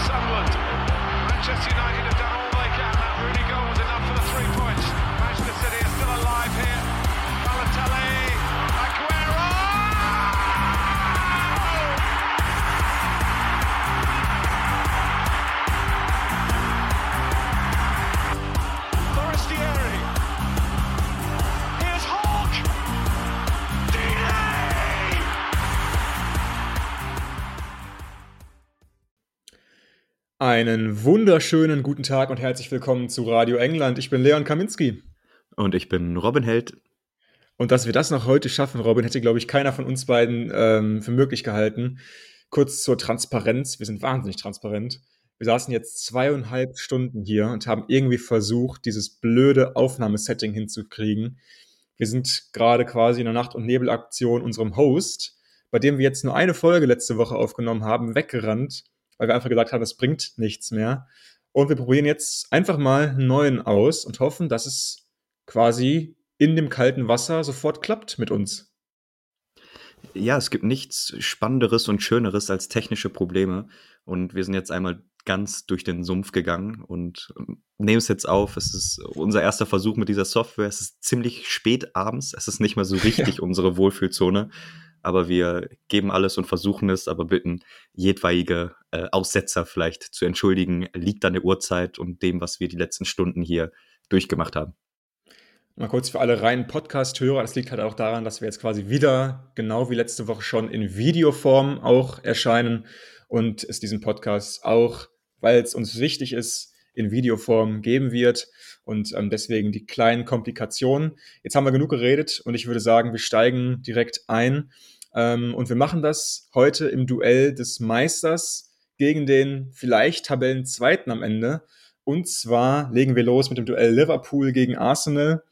Sunderland. Manchester United have done all they can. That Rooney goal was enough for the 3 points. Manchester City are still alive here. Balotelli, Aguero! Forestieri. Here's Hawk. Delay! Einen wunderschönen guten Tag und herzlich willkommen zu Radio England. Ich bin Leon Kaminski. Und ich bin Robin Held. Und dass wir das noch heute schaffen, Robin, hätte, glaube ich, keiner von uns beiden für möglich gehalten. Kurz zur Transparenz. Wir sind wahnsinnig transparent. Wir saßen jetzt 2,5 Stunden hier und haben irgendwie versucht, dieses blöde Aufnahmesetting hinzukriegen. Wir sind gerade quasi in der Nacht- und Nebelaktion unserem Host, bei dem wir jetzt nur eine Folge letzte Woche aufgenommen haben, weggerannt, weil wir einfach gesagt haben, das bringt nichts mehr. Und wir probieren jetzt einfach mal einen neuen aus und hoffen, dass es quasi in dem kalten Wasser sofort klappt mit uns. Ja, es gibt nichts Spannenderes und Schöneres als technische Probleme. Und wir sind jetzt einmal ganz durch den Sumpf gegangen und nehmen es jetzt auf. Es ist unser erster Versuch mit dieser Software. Es ist ziemlich spät abends. Es ist nicht mehr so richtig unsere Wohlfühlzone. Aber wir geben alles und versuchen es, aber bitten jedweilige Aussetzer vielleicht zu entschuldigen. Liegt an der Uhrzeit und dem, was wir die letzten Stunden hier durchgemacht haben. Mal kurz für alle reinen Podcast-Hörer, das liegt halt auch daran, dass wir jetzt quasi wieder, genau wie letzte Woche schon, in Videoform auch erscheinen und es diesen Podcast auch, weil es uns wichtig ist, in Videoform geben wird und deswegen die kleinen Komplikationen. Jetzt haben wir genug geredet und ich würde sagen, wir steigen direkt ein und wir machen das heute im Duell des Meisters gegen den vielleicht Tabellenzweiten am Ende. Und zwar legen wir los mit dem Duell Liverpool gegen Arsenal.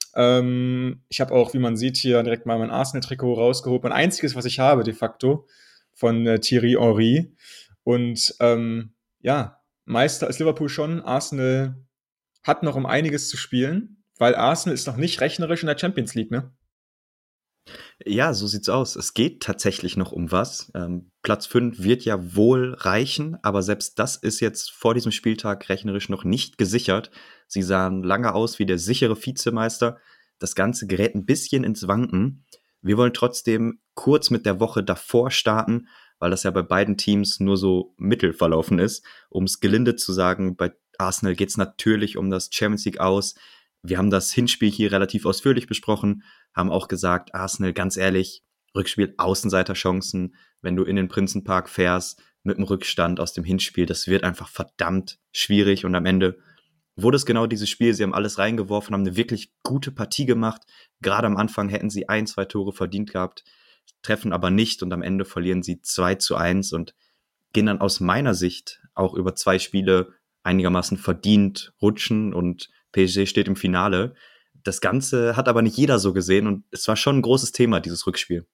Ich habe auch, wie man sieht, hier direkt mal mein Arsenal-Trikot rausgeholt. Mein einziges, was ich habe, de facto, von Thierry Henry. Und ja, Meister ist Liverpool schon. Arsenal hat noch um einiges zu spielen, weil Arsenal ist noch nicht rechnerisch in der Champions League, ne? Ja, so sieht's aus. Es geht tatsächlich noch um was. Platz 5 wird ja wohl reichen, aber selbst das ist jetzt vor diesem Spieltag rechnerisch noch nicht gesichert. Sie sahen lange aus wie der sichere Vizemeister. Das Ganze gerät ein bisschen ins Wanken. Wir wollen trotzdem kurz mit der Woche davor starten, weil das ja bei beiden Teams nur so mittel verlaufen ist. Um es gelinde zu sagen, bei Arsenal geht's natürlich um das Champions League aus. Wir haben das Hinspiel hier relativ ausführlich besprochen, haben auch gesagt, Arsenal, ganz ehrlich, Rückspiel Außenseiterchancen, wenn du in den Prinzenpark fährst, mit dem Rückstand aus dem Hinspiel, das wird einfach verdammt schwierig und am Ende wurde es genau dieses Spiel, sie haben alles reingeworfen, haben eine wirklich gute Partie gemacht, gerade am Anfang hätten sie 1-2 Tore verdient gehabt, treffen aber nicht und am Ende verlieren sie 2-1 und gehen dann aus meiner Sicht auch über 2 Spiele einigermaßen verdient rutschen und PSG steht im Finale. Das Ganze hat aber nicht jeder so gesehen und es war schon ein großes Thema, dieses Rückspiel.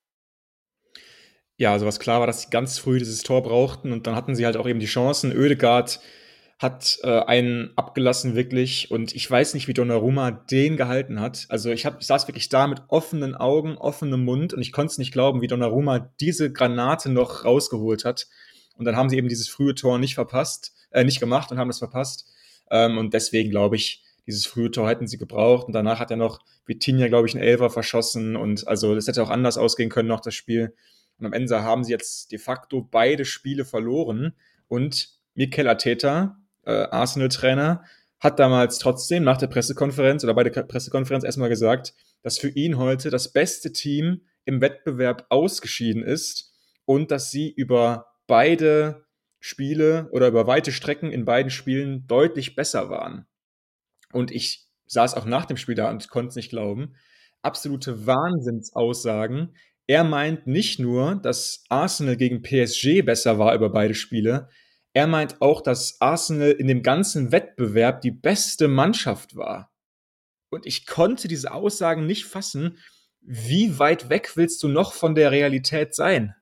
Ja, also was klar war, dass sie ganz früh dieses Tor brauchten und dann hatten sie halt auch eben die Chancen. Oedegaard hat einen abgelassen wirklich und ich weiß nicht, wie Donnarumma den gehalten hat. Also ich saß wirklich da mit offenen Augen, offenem Mund und ich konnte es nicht glauben, wie Donnarumma diese Granate noch rausgeholt hat. Und dann haben sie eben dieses frühe Tor nicht gemacht und haben das verpasst. Und deswegen glaube ich, dieses frühe Tor hätten sie gebraucht. Und danach hat er noch Vitinha, glaube ich, einen Elfer verschossen. Und also das hätte auch anders ausgehen können noch, das Spiel. Und am Ende haben sie jetzt de facto beide Spiele verloren. Und Mikel Arteta, Arsenal-Trainer, hat damals trotzdem nach der Pressekonferenz oder bei der Pressekonferenz erstmal gesagt, dass für ihn heute das beste Team im Wettbewerb ausgeschieden ist und dass sie über beide Spiele oder über weite Strecken in beiden Spielen deutlich besser waren. Und ich saß auch nach dem Spiel da und konnte es nicht glauben. Absolute Wahnsinnsaussagen. Er meint nicht nur, dass Arsenal gegen PSG besser war über beide Spiele, er meint auch, dass Arsenal in dem ganzen Wettbewerb die beste Mannschaft war. Und ich konnte diese Aussagen nicht fassen. Wie weit weg willst du noch von der Realität sein?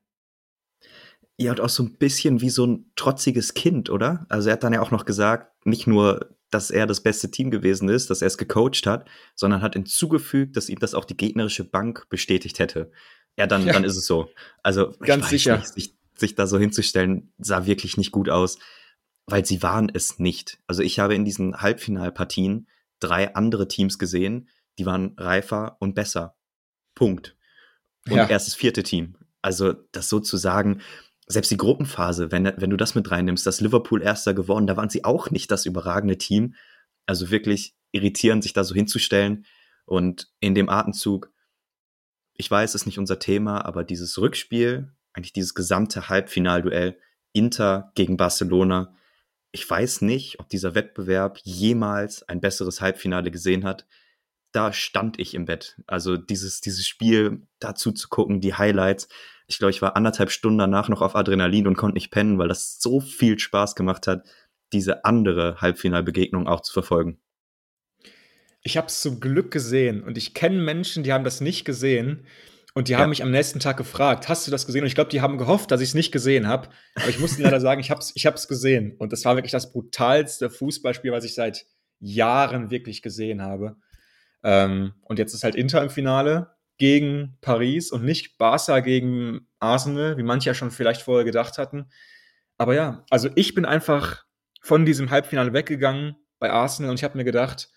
Ja, und auch so ein bisschen wie so ein trotziges Kind, oder? Also er hat dann ja auch noch gesagt, nicht nur, dass er das beste Team gewesen ist, dass er es gecoacht hat, sondern hat hinzugefügt, dass ihm das auch die gegnerische Bank bestätigt hätte. Ja, dann ist es so. Also Ganz ich weiß sicher. nicht, sich da so hinzustellen, sah wirklich nicht gut aus. weil sie waren es nicht. Also ich habe in diesen Halbfinalpartien 3 andere Teams gesehen, die waren reifer und besser. Punkt. Und Ja. erst das 4. Team. Also das sozusagen, selbst die Gruppenphase, wenn du das mit reinnimmst, dass Liverpool Erster geworden, da waren sie auch nicht das überragende Team. Also wirklich irritierend, sich da so hinzustellen. Und in dem Atemzug, ich weiß, es ist nicht unser Thema, aber dieses Rückspiel, eigentlich dieses gesamte Halbfinalduell, Inter gegen Barcelona, ich weiß nicht, ob dieser Wettbewerb jemals ein besseres Halbfinale gesehen hat. Da stand ich im Bett. Also dieses Spiel dazu zu gucken, die Highlights. Ich glaube, ich war 1,5 Stunden danach noch auf Adrenalin und konnte nicht pennen, weil das so viel Spaß gemacht hat, diese andere Halbfinalbegegnung auch zu verfolgen. Ich habe es zum Glück gesehen und ich kenne Menschen, die haben das nicht gesehen und die haben Ja. mich am nächsten Tag gefragt: „Hast du das gesehen?“ Und ich glaube, die haben gehofft, dass ich's nicht gesehen habe. Aber ich muss ihnen leider sagen, ich habe es gesehen. Und das war wirklich das brutalste Fußballspiel, was ich seit Jahren wirklich gesehen habe. Und jetzt ist halt Inter im Finale gegen Paris und nicht Barca gegen Arsenal, wie manche ja schon vielleicht vorher gedacht hatten. Aber ja, also ich bin einfach von diesem Halbfinale weggegangen bei Arsenal und ich habe mir gedacht: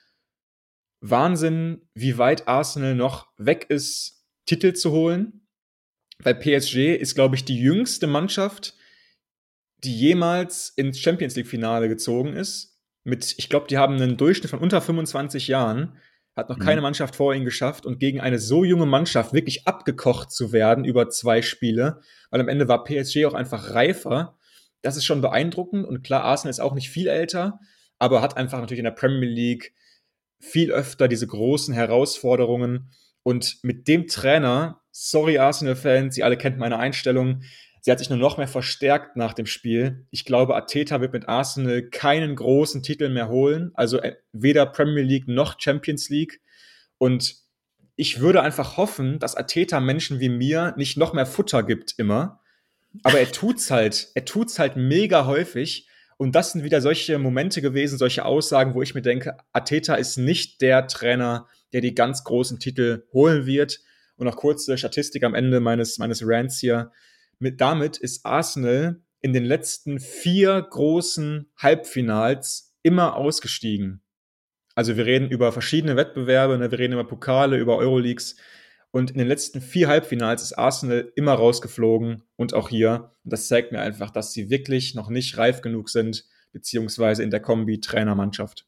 Wahnsinn, wie weit Arsenal noch weg ist, Titel zu holen. Weil PSG ist, glaube ich, die jüngste Mannschaft, die jemals ins Champions League-Finale gezogen ist. Ich glaube, die haben einen Durchschnitt von unter 25 Jahren. Hat noch keine Mannschaft vor ihnen geschafft. Und gegen eine so junge Mannschaft wirklich abgekocht zu werden über 2 Spiele, weil am Ende war PSG auch einfach reifer. Das ist schon beeindruckend. Und klar, Arsenal ist auch nicht viel älter, aber hat einfach natürlich in der Premier League viel öfter diese großen Herausforderungen. Und mit dem Trainer, sorry Arsenal-Fans, ihr alle kennt meine Einstellung, sie hat sich nur noch mehr verstärkt nach dem Spiel. Ich glaube, Arteta wird mit Arsenal keinen großen Titel mehr holen, also weder Premier League noch Champions League. Und ich würde einfach hoffen, dass Arteta Menschen wie mir nicht noch mehr Futter gibt immer. Aber er tut's halt mega häufig. Und das sind wieder solche Momente gewesen, solche Aussagen, wo ich mir denke, Arteta ist nicht der Trainer, der die ganz großen Titel holen wird. Und noch kurze Statistik am Ende meines Rants hier. Damit ist Arsenal in den letzten 4 großen Halbfinals immer ausgestiegen. Also wir reden über verschiedene Wettbewerbe, ne? Wir reden über Pokale, über Euroleagues. Und in den letzten 4 Halbfinals ist Arsenal immer rausgeflogen und auch hier. Und das zeigt mir einfach, dass sie wirklich noch nicht reif genug sind, beziehungsweise in der Kombi Trainer-Mannschaft.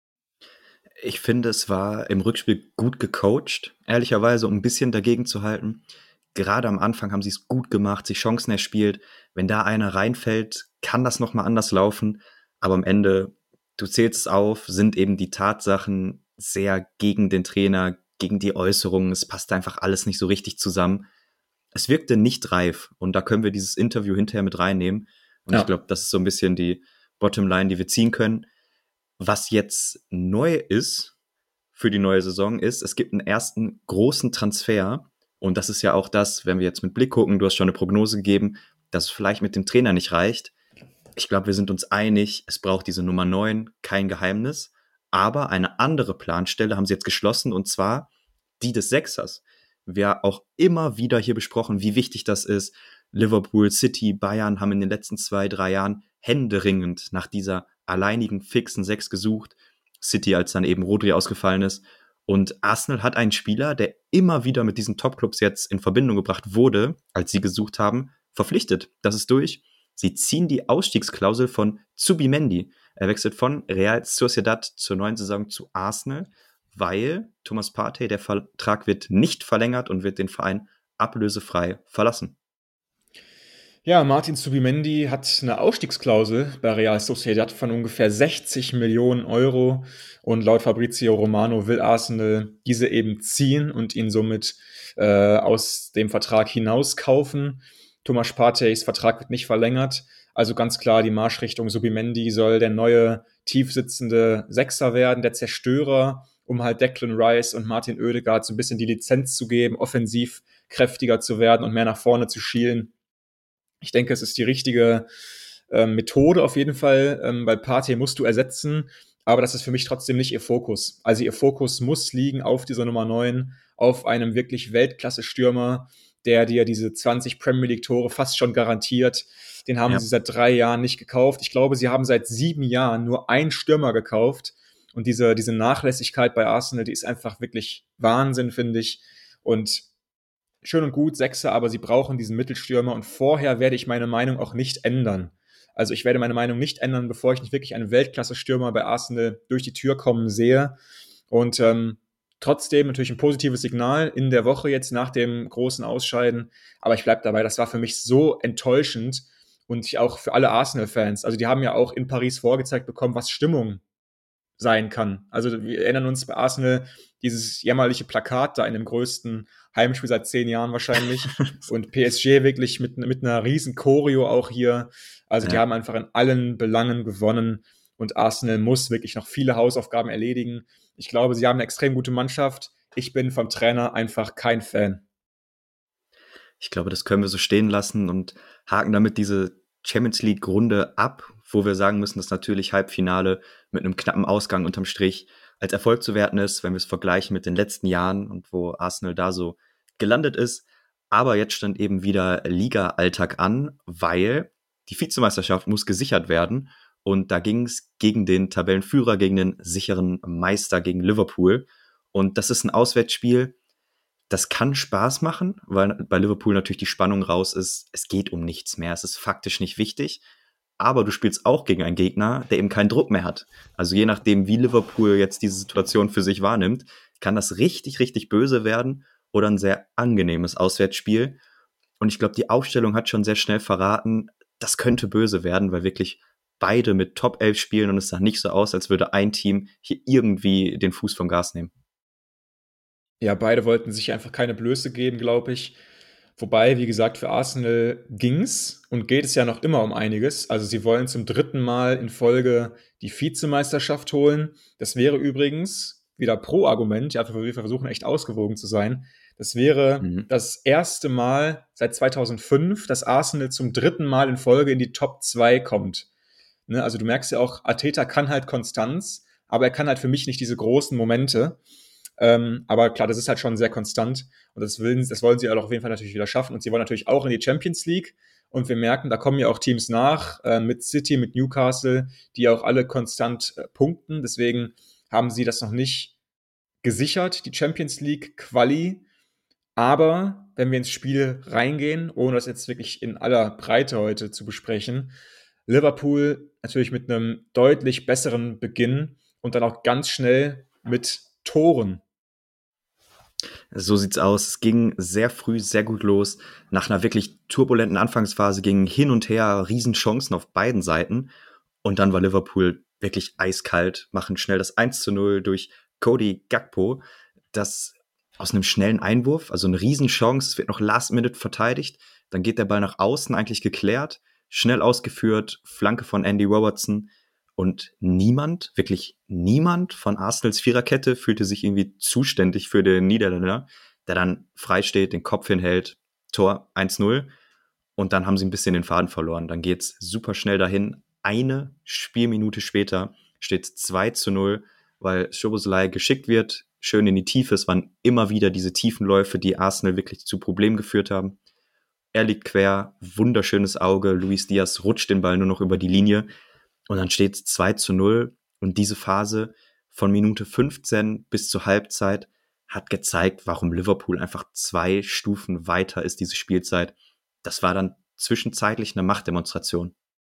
Ich finde, es war im Rückspiel gut gecoacht, ehrlicherweise, um ein bisschen dagegen zu halten. Gerade am Anfang haben sie es gut gemacht, sich Chancen erspielt. Wenn da einer reinfällt, kann das nochmal anders laufen. Aber am Ende, du zählst es auf, sind eben die Tatsachen sehr gegen den Trainer, gegen die Äußerungen. Es passt einfach alles nicht so richtig zusammen. Es wirkte nicht reif. Und da können wir dieses Interview hinterher mit reinnehmen. Und Ja. ich glaube, das ist so ein bisschen die Bottomline, die wir ziehen können. Was jetzt neu ist für die neue Saison ist, es gibt einen ersten großen Transfer. Und das ist ja auch das, wenn wir jetzt mit Blick gucken, du hast schon eine Prognose gegeben, dass es vielleicht mit dem Trainer nicht reicht. Ich glaube, wir sind uns einig, es braucht diese Nummer 9, kein Geheimnis. Aber eine andere Planstelle haben sie jetzt geschlossen, und zwar die des Sechsers. Wir auch immer wieder hier besprochen, wie wichtig das ist. Liverpool, City, Bayern haben in den letzten 2, 3 Jahren händeringend nach dieser alleinigen fixen 6 gesucht. City, als dann eben Rodri ausgefallen ist. Und Arsenal hat einen Spieler, der immer wieder mit diesen Topclubs jetzt in Verbindung gebracht wurde, als sie gesucht haben, verpflichtet. Das ist durch. Sie ziehen die Ausstiegsklausel von Zubimendi. Er wechselt von Real Sociedad zur neuen Saison zu Arsenal, weil Thomas Partey, der Vertrag wird nicht verlängert und wird den Verein ablösefrei verlassen. Ja, Martin Zubimendi hat eine Ausstiegsklausel bei Real Sociedad von ungefähr 60 Millionen Euro und laut Fabrizio Romano will Arsenal diese eben ziehen und ihn somit aus dem Vertrag hinauskaufen. Thomas Parteys Vertrag wird nicht verlängert, also ganz klar die Marschrichtung Zubimendi soll der neue tiefsitzende Sechser werden, der Zerstörer, um halt Declan Rice und Martin Oedegaard so ein bisschen die Lizenz zu geben, offensiv kräftiger zu werden und mehr nach vorne zu schielen. Ich denke, es ist die richtige Methode auf jeden Fall, weil Partey musst du ersetzen, aber das ist für mich trotzdem nicht ihr Fokus. Also ihr Fokus muss liegen auf dieser Nummer 9, auf einem wirklich Weltklasse-Stürmer, der dir diese 20 Premier League-Tore fast schon garantiert. Den haben sie seit 3 Jahren nicht gekauft. Ich glaube, sie haben seit 7 Jahren nur einen Stürmer gekauft. Und diese Nachlässigkeit bei Arsenal, die ist einfach wirklich Wahnsinn, finde ich. Und schön und gut, Sechser, aber sie brauchen diesen Mittelstürmer. Und vorher werde ich meine Meinung auch nicht ändern. Also ich werde meine Meinung nicht ändern, bevor ich nicht wirklich einen Weltklasse-Stürmer bei Arsenal durch die Tür kommen sehe. Und trotzdem natürlich ein positives Signal in der Woche jetzt nach dem großen Ausscheiden. Aber ich bleibe dabei, das war für mich so enttäuschend und auch für alle Arsenal-Fans. Also die haben ja auch in Paris vorgezeigt bekommen, was Stimmung sein kann. Also wir erinnern uns bei Arsenal dieses jämmerliche Plakat da in dem größten Heimspiel seit 10 Jahren wahrscheinlich und PSG wirklich mit einer riesen Choreo auch hier. Also die haben einfach in allen Belangen gewonnen und Arsenal muss wirklich noch viele Hausaufgaben erledigen. Ich glaube, sie haben eine extrem gute Mannschaft. Ich bin vom Trainer einfach kein Fan. Ich glaube, das können wir so stehen lassen und haken damit diese Champions League-Runde ab, wo wir sagen müssen, dass natürlich Halbfinale mit einem knappen Ausgang unterm Strich als Erfolg zu werten ist, wenn wir es vergleichen mit den letzten Jahren und wo Arsenal da so gelandet ist. Aber jetzt stand eben wieder Liga-Alltag an, weil die Vizemeisterschaft muss gesichert werden. Und da ging es gegen den Tabellenführer, gegen den sicheren Meister, gegen Liverpool. Und das ist ein Auswärtsspiel, das kann Spaß machen, weil bei Liverpool natürlich die Spannung raus ist. Es geht um nichts mehr, es ist faktisch nicht wichtig. Aber du spielst auch gegen einen Gegner, der eben keinen Druck mehr hat. Also je nachdem, wie Liverpool jetzt diese Situation für sich wahrnimmt, kann das richtig, richtig böse werden oder ein sehr angenehmes Auswärtsspiel. Und ich glaube, die Aufstellung hat schon sehr schnell verraten, das könnte böse werden, weil wirklich beide mit Top 11 spielen und es sah nicht so aus, als würde ein Team hier irgendwie den Fuß vom Gas nehmen. Ja, beide wollten sich einfach keine Blöße geben, glaube ich. Wobei, wie gesagt, für Arsenal ging's und geht es ja noch immer um einiges. Also sie wollen zum 3. Mal in Folge die Vizemeisterschaft holen. Das wäre übrigens wieder Pro-Argument, ja, wir versuchen echt ausgewogen zu sein. Das wäre das erste Mal seit 2005, dass Arsenal zum 3. Mal in Folge in die Top 2 kommt. Ne? Also du merkst ja auch, Arteta kann halt Konstanz, aber er kann halt für mich nicht diese großen Momente. Aber klar, das ist halt schon sehr konstant und das wollen sie auch auf jeden Fall natürlich wieder schaffen und sie wollen natürlich auch in die Champions League und wir merken, da kommen ja auch Teams nach, mit City, mit Newcastle, die auch alle konstant punkten, deswegen haben sie das noch nicht gesichert, die Champions League Quali, aber wenn wir ins Spiel reingehen, ohne das jetzt wirklich in aller Breite heute zu besprechen, Liverpool natürlich mit einem deutlich besseren Beginn und dann auch ganz schnell mit Toren. So sieht's aus. Es ging sehr früh, sehr gut los. Nach einer wirklich turbulenten Anfangsphase gingen hin und her Riesenchancen auf beiden Seiten. Und dann war Liverpool wirklich eiskalt, machen schnell das 1:0 durch Cody Gakpo. Das aus einem schnellen Einwurf, also eine Riesenchance, es wird noch last minute verteidigt. Dann geht der Ball nach außen, eigentlich geklärt, schnell ausgeführt, Flanke von Andy Robertson. Und niemand, wirklich niemand von Arsenals Viererkette fühlte sich irgendwie zuständig für den Niederländer, der dann frei steht, den Kopf hinhält, Tor 1:0 und dann haben sie ein bisschen den Faden verloren. Dann geht's super schnell dahin. Eine Spielminute später steht 2:0, weil Szoboszlai geschickt wird, schön in die Tiefe. Es waren immer wieder diese Tiefenläufe, die Arsenal wirklich zu Problemen geführt haben. Er liegt quer, wunderschönes Auge, Luis Diaz rutscht den Ball nur noch über die Linie. Und dann steht es 2:0 und diese Phase von Minute 15 bis zur Halbzeit hat gezeigt, warum Liverpool einfach 2 Stufen weiter ist, diese Spielzeit. Das war dann zwischenzeitlich eine Machtdemonstration.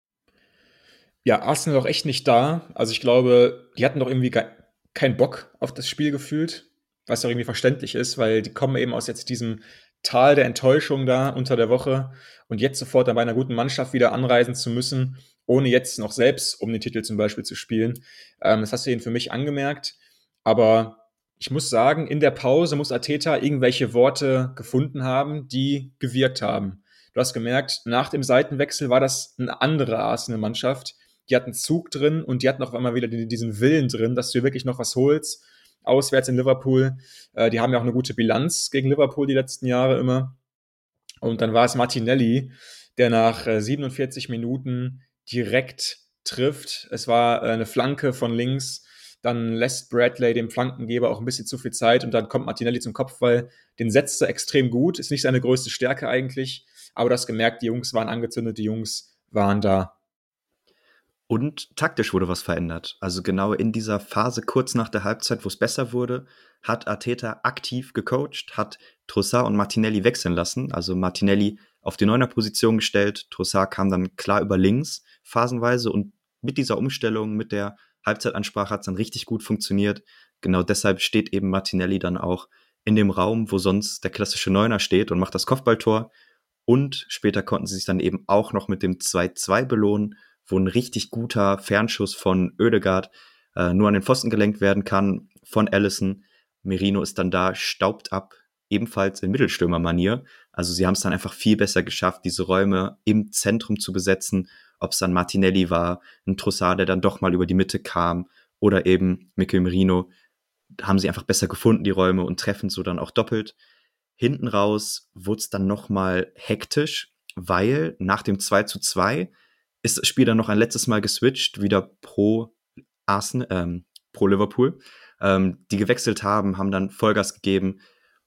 Ja, Arsenal auch echt nicht da. Also ich glaube, die hatten doch irgendwie keinen Bock auf das Spiel gefühlt, was auch irgendwie verständlich ist, weil die kommen eben aus jetzt diesem Tal der Enttäuschung da unter der Woche und jetzt sofort dann bei einer guten Mannschaft wieder anreisen zu müssen, ohne jetzt noch selbst um den Titel zum Beispiel zu spielen. Das hast du eben für mich angemerkt. Aber ich muss sagen, in der Pause muss Arteta irgendwelche Worte gefunden haben, die gewirkt haben. Du hast gemerkt, nach dem Seitenwechsel war das eine andere Arsenal-Mannschaft. Die hatten Zug drin und die hatten auf einmal wieder diesen Willen drin, dass du wirklich noch was holst. Auswärts in Liverpool. Die haben ja auch eine gute Bilanz gegen Liverpool die letzten Jahre immer. Und dann war es Martinelli, der nach 47 Minuten direkt trifft. Es war eine Flanke von links. dann lässt Bradley dem Flankengeber auch ein bisschen zu viel Zeit und dann kommt Martinelli zum Kopfball. Den setzt er extrem gut, ist nicht seine größte Stärke eigentlich, aber du hast gemerkt, die Jungs waren angezündet, die Jungs waren da. Und taktisch wurde was verändert. Also genau in dieser Phase kurz nach der Halbzeit, wo es besser wurde, hat Arteta aktiv gecoacht, hat Trossard und Martinelli wechseln lassen. Also Martinelli auf die Neuner-Position gestellt, Trossard kam dann klar über links phasenweise und mit dieser Umstellung, mit der Halbzeitansprache hat es dann richtig gut funktioniert. Genau deshalb steht eben Martinelli dann auch in dem Raum, wo sonst der klassische Neuner steht und macht das Kopfballtor. Und später konnten sie sich dann eben auch noch mit dem 2-2 belohnen, wo ein richtig guter Fernschuss von Ødegaard nur an den Pfosten gelenkt werden kann, von Alisson. Merino ist dann da, staubt ab, ebenfalls in Mittelstürmermanier. Also sie haben es dann einfach viel besser geschafft, diese Räume im Zentrum zu besetzen, ob es dann Martinelli war, ein Trossard, der dann doch mal über die Mitte kam, oder eben Mikel Merino, haben sie einfach besser gefunden, die Räume, und treffen so dann auch doppelt. Hinten raus wurde es dann nochmal hektisch, weil nach dem 2-2 ist das Spiel dann noch ein letztes Mal geswitcht, wieder pro Liverpool. Die gewechselt haben dann Vollgas gegeben.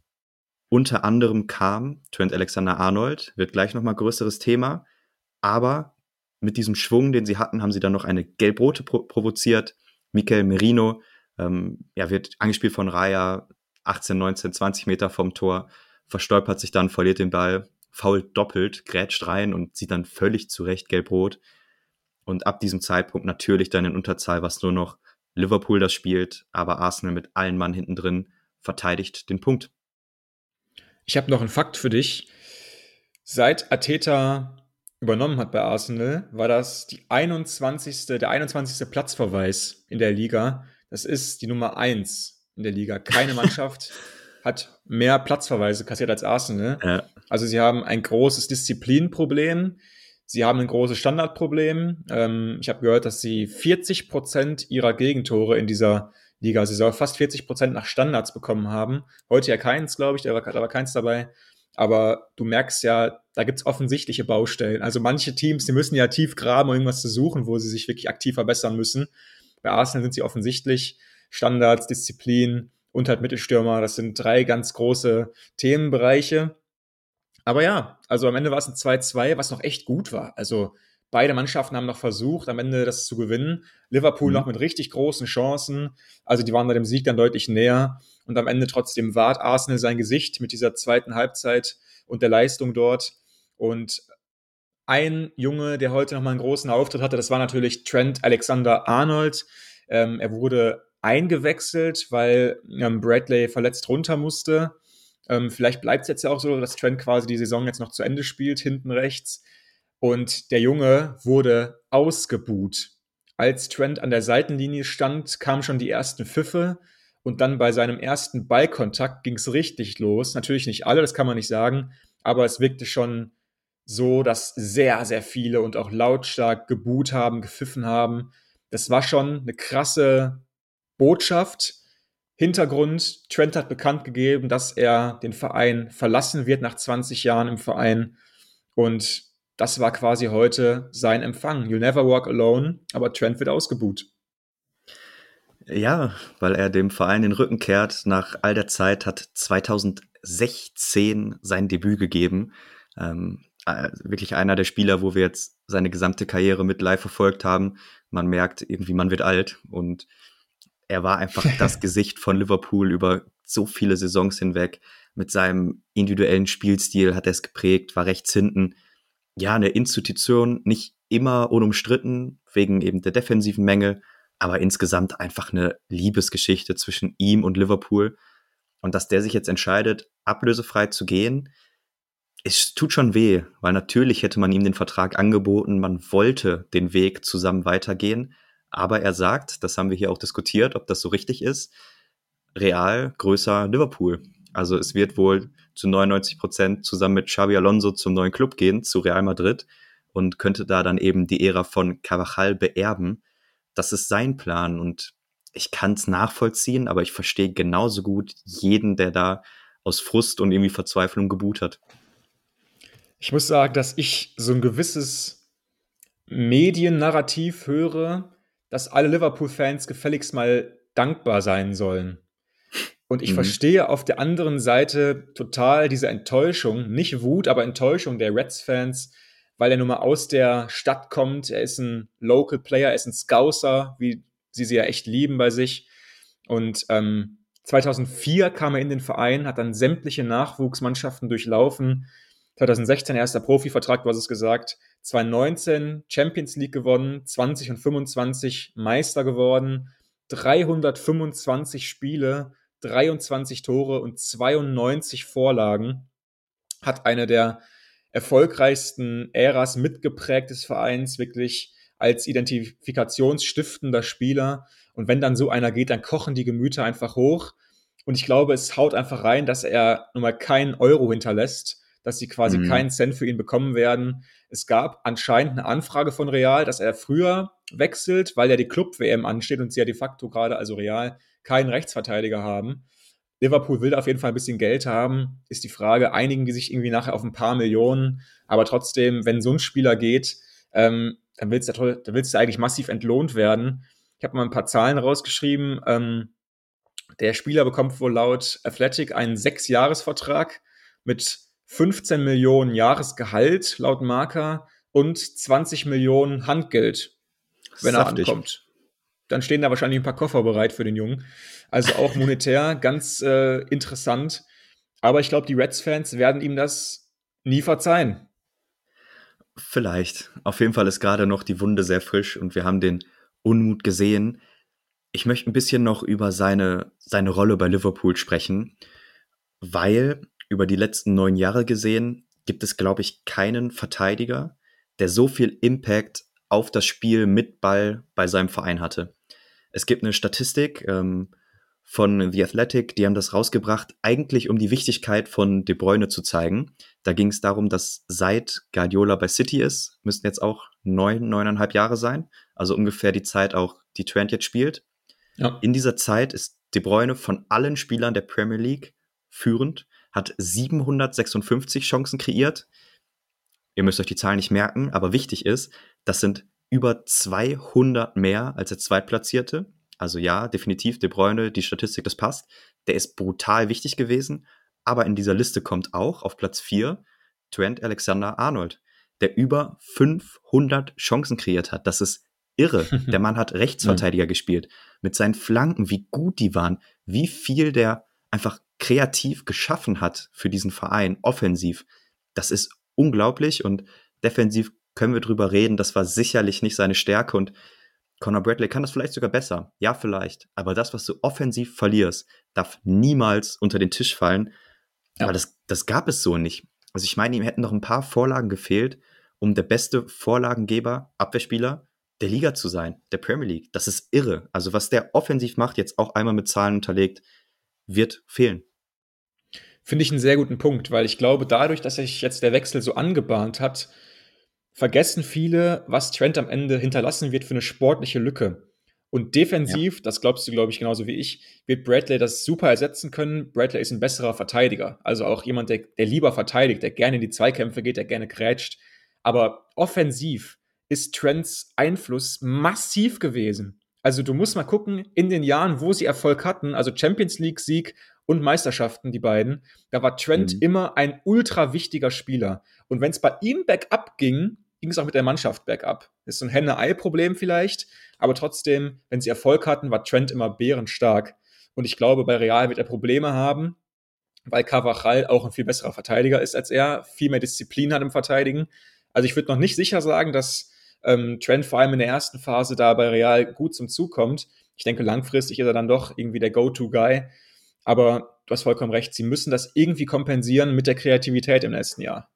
Unter anderem kam Trent Alexander-Arnold, wird gleich nochmal größeres Thema, aber mit diesem Schwung, den sie hatten, haben sie dann noch eine Gelb-Rote provoziert. Mikel Merino wird angespielt von Raya, 18, 19, 20 Meter vom Tor, verstolpert sich dann, verliert den Ball, fault doppelt, grätscht rein und sieht dann völlig zurecht Gelb-Rot. Und ab diesem Zeitpunkt natürlich dann in Unterzahl, was nur noch Liverpool das spielt, aber Arsenal mit allen Mann hinten drin verteidigt den Punkt. Ich habe noch einen Fakt für dich. Seit Arteta übernommen hat bei Arsenal, war das der 21. Platzverweis in der Liga. Das ist die Nummer 1 in der Liga. Keine Mannschaft hat mehr Platzverweise kassiert als Arsenal. Ja. Also sie haben ein großes Disziplinproblem. Sie haben ein großes Standardproblem. Ich habe gehört, dass sie 40% ihrer Gegentore in dieser Liga-Saison, fast 40% nach Standards bekommen haben. Heute ja keins, glaube ich, da war keins dabei. Aber du merkst ja, da gibt es offensichtliche Baustellen. Also manche Teams, die müssen ja tief graben, um irgendwas zu suchen, wo sie sich wirklich aktiv verbessern müssen. Bei Arsenal sind sie offensichtlich Standards, Disziplin und halt Mittelstürmer. Das sind 3 ganz große Themenbereiche. Aber ja, also am Ende war es ein 2-2, was noch echt gut war. Also beide Mannschaften haben noch versucht, am Ende das zu gewinnen. Liverpool noch mit richtig großen Chancen. Also die waren bei dem Sieg dann deutlich näher. Und am Ende trotzdem wahrt Arsenal sein Gesicht mit dieser zweiten Halbzeit und der Leistung dort. Und ein Junge, der heute nochmal einen großen Auftritt hatte, das war natürlich Trent Alexander-Arnold. Er wurde eingewechselt, weil Bradley verletzt runter musste. Vielleicht bleibt es jetzt ja auch so, dass Trent quasi die Saison jetzt noch zu Ende spielt, hinten rechts. Und der Junge wurde ausgebuht. Als Trent an der Seitenlinie stand, kamen schon die ersten Pfiffe. Und dann bei seinem ersten Ballkontakt ging es richtig los. Natürlich nicht alle, das kann man nicht sagen. Aber es wirkte schon so, dass sehr, sehr viele und auch lautstark gebuht haben, gepfiffen haben. Das war schon eine krasse Botschaft. Hintergrund, Trent hat bekannt gegeben, dass er den Verein verlassen wird nach 20 Jahren im Verein. Und das war quasi heute sein Empfang. You'll never walk alone, aber Trent wird ausgebuht. Ja, weil er dem Verein den Rücken kehrt. Nach all der Zeit hat 2016 sein Debüt gegeben. Wirklich einer der Spieler, wo wir jetzt seine gesamte Karriere mit live verfolgt haben. Man merkt irgendwie, man wird alt, und er war einfach das Gesicht von Liverpool über so viele Saisons hinweg. Mit seinem individuellen Spielstil hat er es geprägt, war rechts hinten. Ja, eine Institution, nicht immer unumstritten, wegen eben der defensiven Mängel, aber insgesamt einfach eine Liebesgeschichte zwischen ihm und Liverpool. Und dass der sich jetzt entscheidet, ablösefrei zu gehen, es tut schon weh, weil natürlich hätte man ihm den Vertrag angeboten, man wollte den Weg zusammen weitergehen. Aber er sagt, das haben wir hier auch diskutiert, ob das so richtig ist, real größer Liverpool. Also es wird wohl zu 99% zusammen mit Xabi Alonso zum neuen Club gehen, zu Real Madrid, und könnte da dann eben die Ära von Carvajal beerben. Das ist sein Plan, und ich kann es nachvollziehen, aber ich verstehe genauso gut jeden, der da aus Frust und irgendwie Verzweiflung gebuht hat. Ich muss sagen, dass ich so ein gewisses Mediennarrativ höre, dass alle Liverpool-Fans gefälligst mal dankbar sein sollen. Und ich Mhm. verstehe auf der anderen Seite total diese Enttäuschung, nicht Wut, aber Enttäuschung der Reds-Fans, weil er nun mal aus der Stadt kommt. Er ist ein Local Player, er ist ein Scouser, wie sie ja echt lieben bei sich. Und 2004 kam er in den Verein, hat dann sämtliche Nachwuchsmannschaften durchlaufen. 2016 erster Profivertrag, du hast es gesagt. 2019 Champions League gewonnen, 20 und 25 Meister geworden, 325 Spiele, 23 Tore und 92 Vorlagen. Hat eine der erfolgreichsten Äras mitgeprägt des Vereins, wirklich als identifikationsstiftender Spieler. Und wenn dann so einer geht, dann kochen die Gemüter einfach hoch. Und ich glaube, es haut einfach rein, dass er nun mal keinen Euro hinterlässt, dass sie quasi keinen Cent für ihn bekommen werden. Es gab anscheinend eine Anfrage von Real, dass er früher wechselt, weil ja die Club-WM ansteht und sie ja de facto gerade, also Real, keinen Rechtsverteidiger haben. Liverpool will da auf jeden Fall ein bisschen Geld haben, ist die Frage, einigen die sich irgendwie nachher auf ein paar Millionen, aber trotzdem, wenn so ein Spieler geht, dann willst du eigentlich massiv entlohnt werden. Ich habe mal ein paar Zahlen rausgeschrieben. Der Spieler bekommt wohl laut Athletic einen 6-Jahres-Vertrag mit 15 Millionen Jahresgehalt laut Marca und 20 Millionen Handgeld, wenn er Saftig. ankommt. Dann stehen da wahrscheinlich ein paar Koffer bereit für den Jungen. Also auch monetär ganz interessant. Aber ich glaube, die Reds-Fans werden ihm das nie verzeihen. Vielleicht. Auf jeden Fall ist gerade noch die Wunde sehr frisch und wir haben den Unmut gesehen. Ich möchte ein bisschen noch über seine Rolle bei Liverpool sprechen, weil über die letzten 9 Jahre gesehen gibt es, glaube ich, keinen Verteidiger, der so viel Impact auf das Spiel mit Ball bei seinem Verein hatte. Es gibt eine Statistik von The Athletic, die haben das rausgebracht, eigentlich um die Wichtigkeit von De Bruyne zu zeigen. Da ging es darum, dass seit Guardiola bei City ist, müssten jetzt auch 9,5 Jahre sein, also ungefähr die Zeit auch, die Trent jetzt spielt. Ja. In dieser Zeit ist De Bruyne von allen Spielern der Premier League führend, hat 756 Chancen kreiert. Ihr müsst euch die Zahlen nicht merken, aber wichtig ist, das sind über 200 mehr als der Zweitplatzierte. Also ja, definitiv De Bruyne, die Statistik, das passt. Der ist brutal wichtig gewesen, aber in dieser Liste kommt auch auf Platz 4 Trent Alexander-Arnold, der über 500 Chancen kreiert hat. Das ist irre. Der Mann hat Rechtsverteidiger gespielt. Mit seinen Flanken, wie gut die waren, wie viel der einfach kreativ geschaffen hat für diesen Verein, offensiv. Das ist unglaublich und defensiv können wir drüber reden. Das war sicherlich nicht seine Stärke und Conor Bradley kann das vielleicht sogar besser. Ja, vielleicht. Aber das, was du offensiv verlierst, darf niemals unter den Tisch fallen. Ja. Aber das gab es so nicht. Also ich meine, ihm hätten noch ein paar Vorlagen gefehlt, um der beste Vorlagengeber, Abwehrspieler der Liga zu sein, der Premier League. Das ist irre. Also was der offensiv macht, jetzt auch einmal mit Zahlen unterlegt, wird fehlen. Finde ich einen sehr guten Punkt, weil ich glaube, dadurch, dass sich jetzt der Wechsel so angebahnt hat, vergessen viele, was Trent am Ende hinterlassen wird für eine sportliche Lücke. Und defensiv, das glaubst du, glaube ich, genauso wie ich, wird Bradley das super ersetzen können. Bradley ist ein besserer Verteidiger. Also auch jemand, der lieber verteidigt, der gerne in die Zweikämpfe geht, der gerne grätscht. Aber offensiv ist Trents Einfluss massiv gewesen. Also du musst mal gucken, in den Jahren, wo sie Erfolg hatten, also Champions League-Sieg und Meisterschaften, die beiden, da war Trent immer ein ultra wichtiger Spieler. Und wenn es bei ihm bergab ging es auch mit der Mannschaft bergab. Das ist so ein Henne-Ei-Problem vielleicht, aber trotzdem, wenn sie Erfolg hatten, war Trent immer bärenstark. Und ich glaube, bei Real wird er Probleme haben, weil Carvajal auch ein viel besserer Verteidiger ist als er, viel mehr Disziplin hat im Verteidigen. Also ich würde noch nicht sicher sagen, dass Trent vor allem in der ersten Phase da bei Real gut zum Zug kommt. Ich denke, langfristig ist er dann doch irgendwie der Go-To-Guy. Aber du hast vollkommen recht, sie müssen das irgendwie kompensieren mit der Kreativität im nächsten Jahr.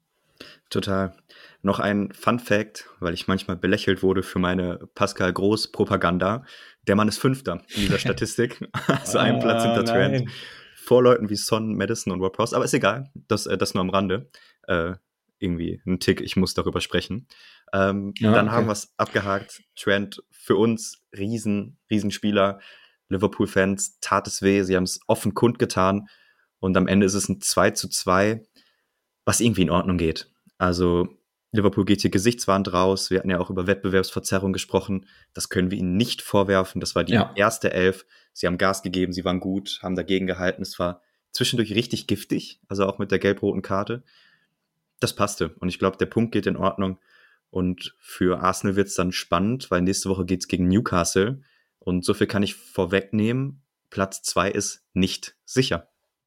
Total. Noch ein Fun-Fact, weil ich manchmal belächelt wurde für meine Pascal Groß-Propaganda. Der Mann ist Fünfter in dieser Statistik. Also einen Platz hinter Trent. Vor Leuten wie Son, Madison und Ward-Prowse. Aber ist egal, das nur am Rande. Irgendwie ein Tick, ich muss darüber sprechen. Dann haben wir es abgehakt. Trent für uns Riesenspieler. Liverpool-Fans tat es weh, sie haben es offen kundgetan. Und am Ende ist es ein 2:2, was irgendwie in Ordnung geht. Also Liverpool geht hier gesichtswahrend raus. Wir hatten ja auch über Wettbewerbsverzerrung gesprochen. Das können wir ihnen nicht vorwerfen. Das war die erste Elf. Sie haben Gas gegeben, sie waren gut, haben dagegen gehalten. Es war zwischendurch richtig giftig, also auch mit der gelb-roten Karte. Das passte. Und ich glaube, der Punkt geht in Ordnung. Und für Arsenal wird es dann spannend, weil nächste Woche geht es gegen Newcastle. Und so viel kann ich vorwegnehmen. Platz 2 ist nicht sicher.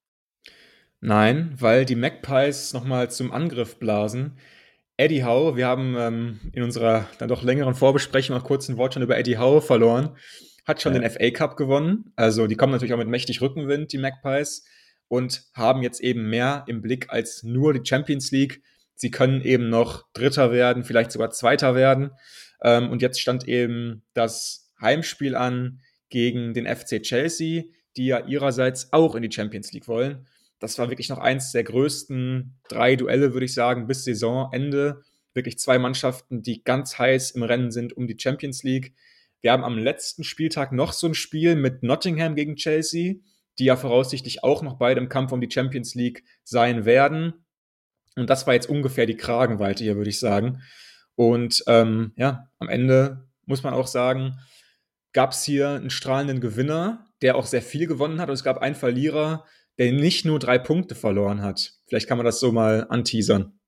Nein, weil die Magpies nochmal zum Angriff blasen. Eddie Howe, wir haben in unserer dann doch längeren Vorbesprechung auch kurz ein Wort schon über Eddie Howe verloren, hat schon den FA Cup gewonnen. Also die kommen natürlich auch mit mächtig Rückenwind, die Magpies, und haben jetzt eben mehr im Blick als nur die Champions League. Sie können eben noch Dritter werden, vielleicht sogar Zweiter werden. Und jetzt stand eben das Heimspiel an gegen den FC Chelsea, die ja ihrerseits auch in die Champions League wollen. Das war wirklich noch eins der größten 3 Duelle, würde ich sagen, bis Saisonende. Wirklich 2 Mannschaften, die ganz heiß im Rennen sind um die Champions League. Wir haben am letzten Spieltag noch so ein Spiel mit Nottingham gegen Chelsea, die ja voraussichtlich auch noch beide im Kampf um die Champions League sein werden. Und das war jetzt ungefähr die Kragenweite hier, würde ich sagen. Und am Ende muss man auch sagen, gab es hier einen strahlenden Gewinner, der auch sehr viel gewonnen hat. Und es gab einen Verlierer, der nicht nur 3 Punkte verloren hat. Vielleicht kann man das so mal anteasern.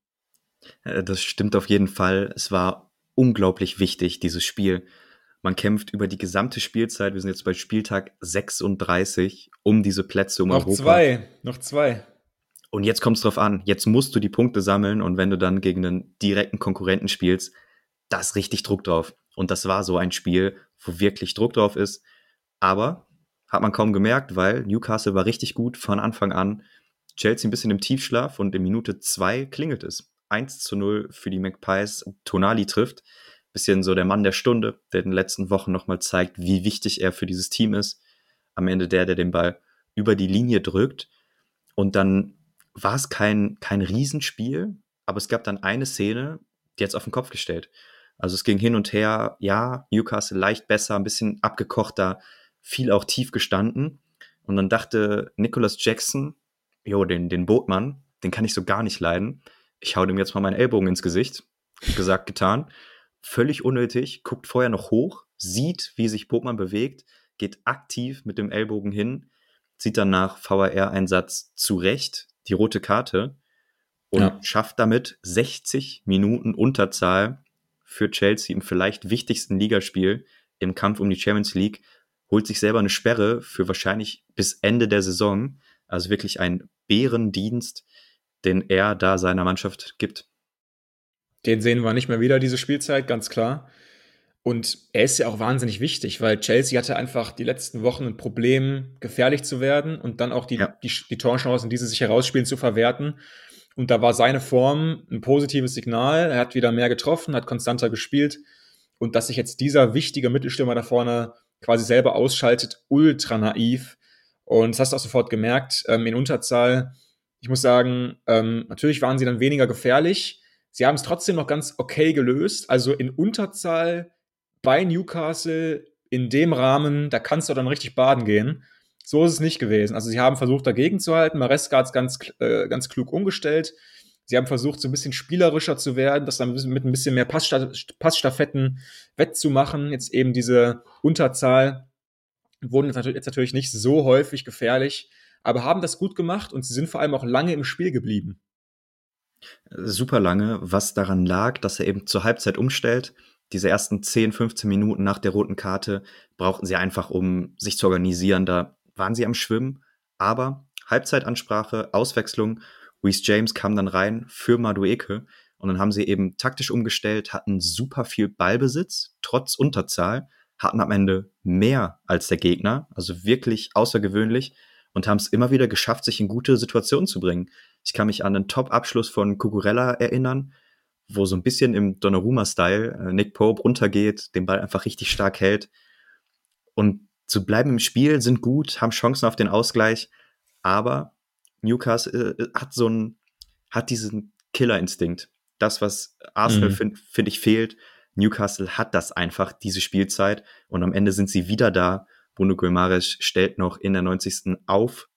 Das stimmt auf jeden Fall. Es war unglaublich wichtig, dieses Spiel. Man kämpft über die gesamte Spielzeit. Wir sind jetzt bei Spieltag 36 um diese Plätze um Europa. Noch zwei. Und jetzt kommt es drauf an. Jetzt musst du die Punkte sammeln. Und wenn du dann gegen einen direkten Konkurrenten spielst, da ist richtig Druck drauf. Und das war so ein Spiel, wo wirklich Druck drauf ist. Aber hat man kaum gemerkt, weil Newcastle war richtig gut von Anfang an. Chelsea ein bisschen im Tiefschlaf und in Minute 2 klingelt es. 1:0 für die Magpies. Tonali trifft. Bisschen so der Mann der Stunde, der in den letzten Wochen nochmal zeigt, wie wichtig er für dieses Team ist. Am Ende der den Ball über die Linie drückt. Und dann war es kein Riesenspiel, aber es gab dann eine Szene, die hat's auf den Kopf gestellt. Also es ging hin und her, ja, Newcastle leicht besser, ein bisschen abgekochter, viel auch tief gestanden. Und dann dachte Nicholas Jackson, den Botmann, den kann ich so gar nicht leiden. Ich hau dem jetzt mal meinen Ellbogen ins Gesicht. Gesagt, getan. Völlig unnötig, guckt vorher noch hoch, sieht, wie sich Botmann bewegt, geht aktiv mit dem Ellbogen hin, zieht dann nach VAR-Einsatz zurecht die rote Karte und schafft damit 60 Minuten Unterzahl für Chelsea im vielleicht wichtigsten Ligaspiel im Kampf um die Champions League, holt sich selber eine Sperre für wahrscheinlich bis Ende der Saison. Also wirklich ein Bärendienst, den er da seiner Mannschaft gibt. Den sehen wir nicht mehr wieder, diese Spielzeit, ganz klar. Und er ist ja auch wahnsinnig wichtig, weil Chelsea hatte einfach die letzten Wochen ein Problem, gefährlich zu werden und dann auch die Torchancen, die sie sich herausspielen, zu verwerten. Und da war seine Form ein positives Signal. Er hat wieder mehr getroffen, hat konstanter gespielt. Und dass sich jetzt dieser wichtige Mittelstürmer da vorne quasi selber ausschaltet, ultra naiv. Und das hast du auch sofort gemerkt, in Unterzahl. Ich muss sagen, natürlich waren sie dann weniger gefährlich. Sie haben es trotzdem noch ganz okay gelöst. Also in Unterzahl bei Newcastle in dem Rahmen, da kannst du dann richtig baden gehen. So ist es nicht gewesen. Also sie haben versucht, dagegen zu halten. Maresca hat es ganz klug umgestellt. Sie haben versucht, so ein bisschen spielerischer zu werden, das dann mit ein bisschen mehr Passstaffetten wettzumachen. Jetzt eben diese Unterzahl wurden jetzt natürlich nicht so häufig gefährlich, aber haben das gut gemacht und sie sind vor allem auch lange im Spiel geblieben. Super lange, was daran lag, dass er eben zur Halbzeit umstellt. Diese ersten 10, 15 Minuten nach der roten Karte brauchten sie einfach, um sich zu organisieren. Da waren sie am Schwimmen, aber Halbzeitansprache, Auswechslung. Reece James kam dann rein für Madueke und dann haben sie eben taktisch umgestellt, hatten super viel Ballbesitz, trotz Unterzahl, hatten am Ende mehr als der Gegner, also wirklich außergewöhnlich und haben es immer wieder geschafft, sich in gute Situationen zu bringen. Ich kann mich an einen Top-Abschluss von Cucurella erinnern, wo so ein bisschen im Donnarumma-Style Nick Pope runtergeht, den Ball einfach richtig stark hält. Und zu bleiben im Spiel, sind gut, haben Chancen auf den Ausgleich, aber Newcastle hat diesen Killerinstinkt. Das, was Arsenal, finde ich, fehlt. Newcastle hat das einfach, diese Spielzeit. Und am Ende sind sie wieder da. Bruno Guimaraes stellt noch in der 90. auf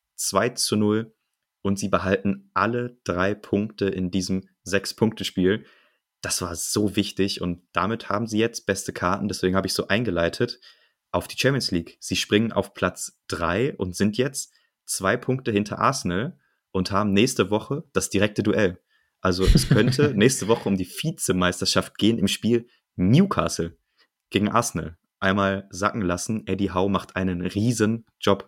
2:0. Und sie behalten alle 3 Punkte in diesem 6-Punkte-Spiel. Das war so wichtig und damit haben sie jetzt beste Karten, deswegen habe ich so eingeleitet, auf die Champions League. Sie springen auf Platz 3 und sind jetzt 2 Punkte hinter Arsenal und haben nächste Woche das direkte Duell. Also es könnte nächste Woche um die Vizemeisterschaft gehen im Spiel Newcastle gegen Arsenal. Einmal sacken lassen, Eddie Howe macht einen riesen Job.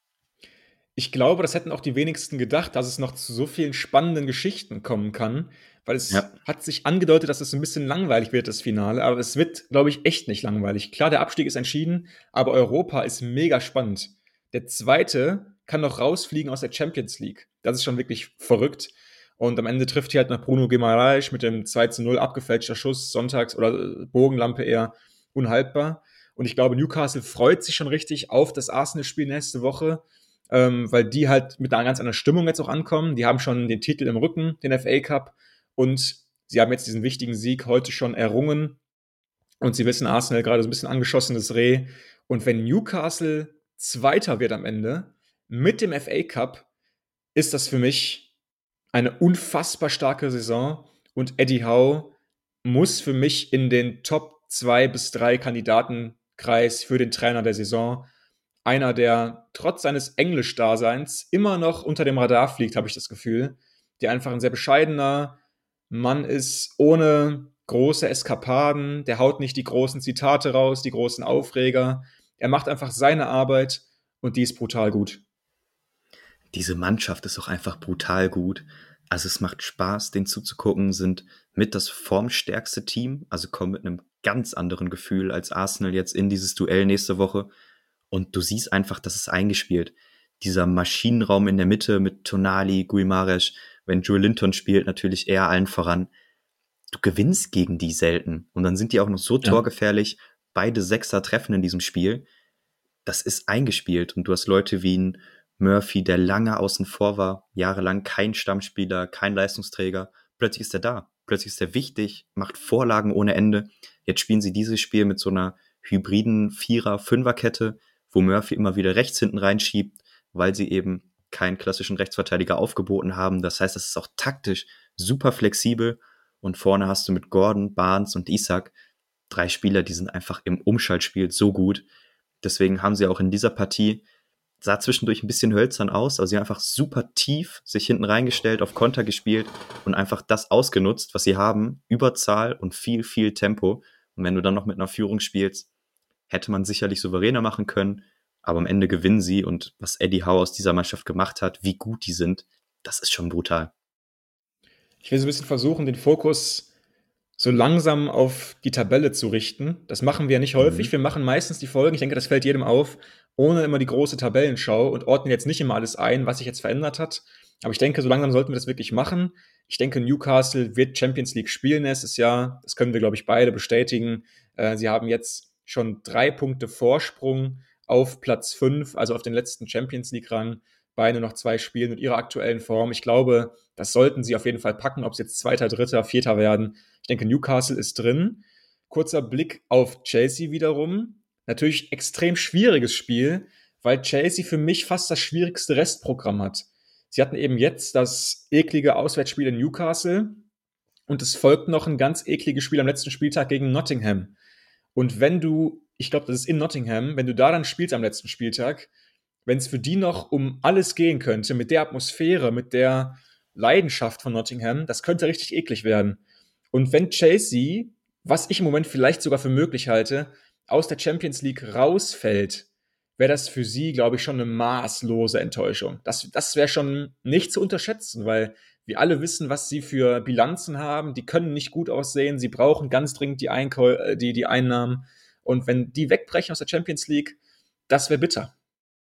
Ich glaube, das hätten auch die wenigsten gedacht, dass es noch zu so vielen spannenden Geschichten kommen kann, weil es Ja, hat sich angedeutet, dass es ein bisschen langweilig wird, das Finale, aber es wird, glaube ich, echt nicht langweilig. Klar, der Abstieg ist entschieden, aber Europa ist mega spannend. Der Zweite kann noch rausfliegen aus der Champions League. Das ist schon wirklich verrückt. Und am Ende trifft hier halt noch Bruno Guimaraes mit dem 2:0 abgefälschter Schuss, sonntags oder Bogenlampe eher unhaltbar. Und ich glaube, Newcastle freut sich schon richtig auf das Arsenal-Spiel nächste Woche, weil die halt mit einer ganz anderen Stimmung jetzt auch ankommen. Die haben schon den Titel im Rücken, den FA Cup, und sie haben jetzt diesen wichtigen Sieg heute schon errungen. Und sie wissen, Arsenal gerade so ein bisschen angeschossenes Reh. Und wenn Newcastle Zweiter wird am Ende mit dem FA Cup, ist das für mich eine unfassbar starke Saison. Und Eddie Howe muss für mich in den Top 2 bis 3 Kandidatenkreis für den Trainer der Saison. Einer, der trotz seines Englisch-Daseins immer noch unter dem Radar fliegt, habe ich das Gefühl. Der einfach ein sehr bescheidener Mann ist, ohne große Eskapaden. Der haut nicht die großen Zitate raus, die großen Aufreger. Er macht einfach seine Arbeit und die ist brutal gut. diese Mannschaft ist auch einfach brutal gut. Also es macht Spaß, denen zuzugucken, sind mit das formstärkste Team, also kommen mit einem ganz anderen Gefühl als Arsenal jetzt in dieses Duell nächste Woche. Und du siehst einfach, das ist eingespielt. Dieser Maschinenraum in der Mitte mit Tonali, Guimaraes, wenn Joe Linton spielt, natürlich eher allen voran. Du gewinnst gegen die selten. Und dann sind die auch noch so torgefährlich. Beide Sechser treffen in diesem Spiel. Das ist eingespielt. Und du hast Leute wie ein Murphy, der lange außen vor war, jahrelang kein Stammspieler, kein Leistungsträger. Plötzlich ist er da. Plötzlich ist er wichtig, macht Vorlagen ohne Ende. Jetzt spielen sie dieses Spiel mit so einer hybriden Vierer-Fünfer-Kette, wo Murphy immer wieder rechts hinten reinschiebt, weil sie eben keinen klassischen Rechtsverteidiger aufgeboten haben. Das heißt, es ist auch taktisch super flexibel. Und vorne hast du mit Gordon, Barnes und Isak 3 Spieler, die sind einfach im Umschaltspiel so gut. Deswegen haben sie auch in dieser Partie, sah zwischendurch ein bisschen hölzern aus, aber sie haben einfach super tief sich hinten reingestellt, auf Konter gespielt und einfach das ausgenutzt, was sie haben, Überzahl und viel, viel Tempo. Und wenn du dann noch mit einer Führung spielst, hätte man sicherlich souveräner machen können, aber am Ende gewinnen sie und was Eddie Howe aus dieser Mannschaft gemacht hat, wie gut die sind, das ist schon brutal. Ich will so ein bisschen versuchen, den Fokus so langsam auf die Tabelle zu richten. Das machen wir nicht häufig. Mhm. Wir machen meistens die Folgen, ich denke, das fällt jedem auf, ohne immer die große Tabellenschau und ordnen jetzt nicht immer alles ein, was sich jetzt verändert hat. Aber ich denke, so langsam sollten wir das wirklich machen. Ich denke, Newcastle wird Champions League spielen nächstes Jahr. Das können wir, glaube ich, beide bestätigen. Sie haben jetzt schon 3 Punkte Vorsprung auf Platz 5, also auf den letzten Champions League-Rang, bei nur noch 2 Spielen mit ihrer aktuellen Form. Ich glaube, das sollten sie auf jeden Fall packen, ob sie jetzt Zweiter, Dritter, Vierter werden. Ich denke, Newcastle ist drin. Kurzer Blick auf Chelsea wiederum. Natürlich extrem schwieriges Spiel, weil Chelsea für mich fast das schwierigste Restprogramm hat. Sie hatten eben jetzt das eklige Auswärtsspiel in Newcastle und es folgt noch ein ganz ekliges Spiel am letzten Spieltag gegen Nottingham. Und wenn du, ich glaube, das ist in Nottingham, wenn du da dann spielst am letzten Spieltag, wenn es für die noch um alles gehen könnte, mit der Atmosphäre, mit der Leidenschaft von Nottingham, das könnte richtig eklig werden. Und wenn Chelsea, was ich im Moment vielleicht sogar für möglich halte, aus der Champions League rausfällt, wäre das für sie, glaube ich, schon eine maßlose Enttäuschung. Das wäre schon nicht zu unterschätzen, weil wir alle wissen, was sie für Bilanzen haben. Die können nicht gut aussehen. Sie brauchen ganz dringend die Einnahmen. Und wenn die wegbrechen aus der Champions League, das wäre bitter.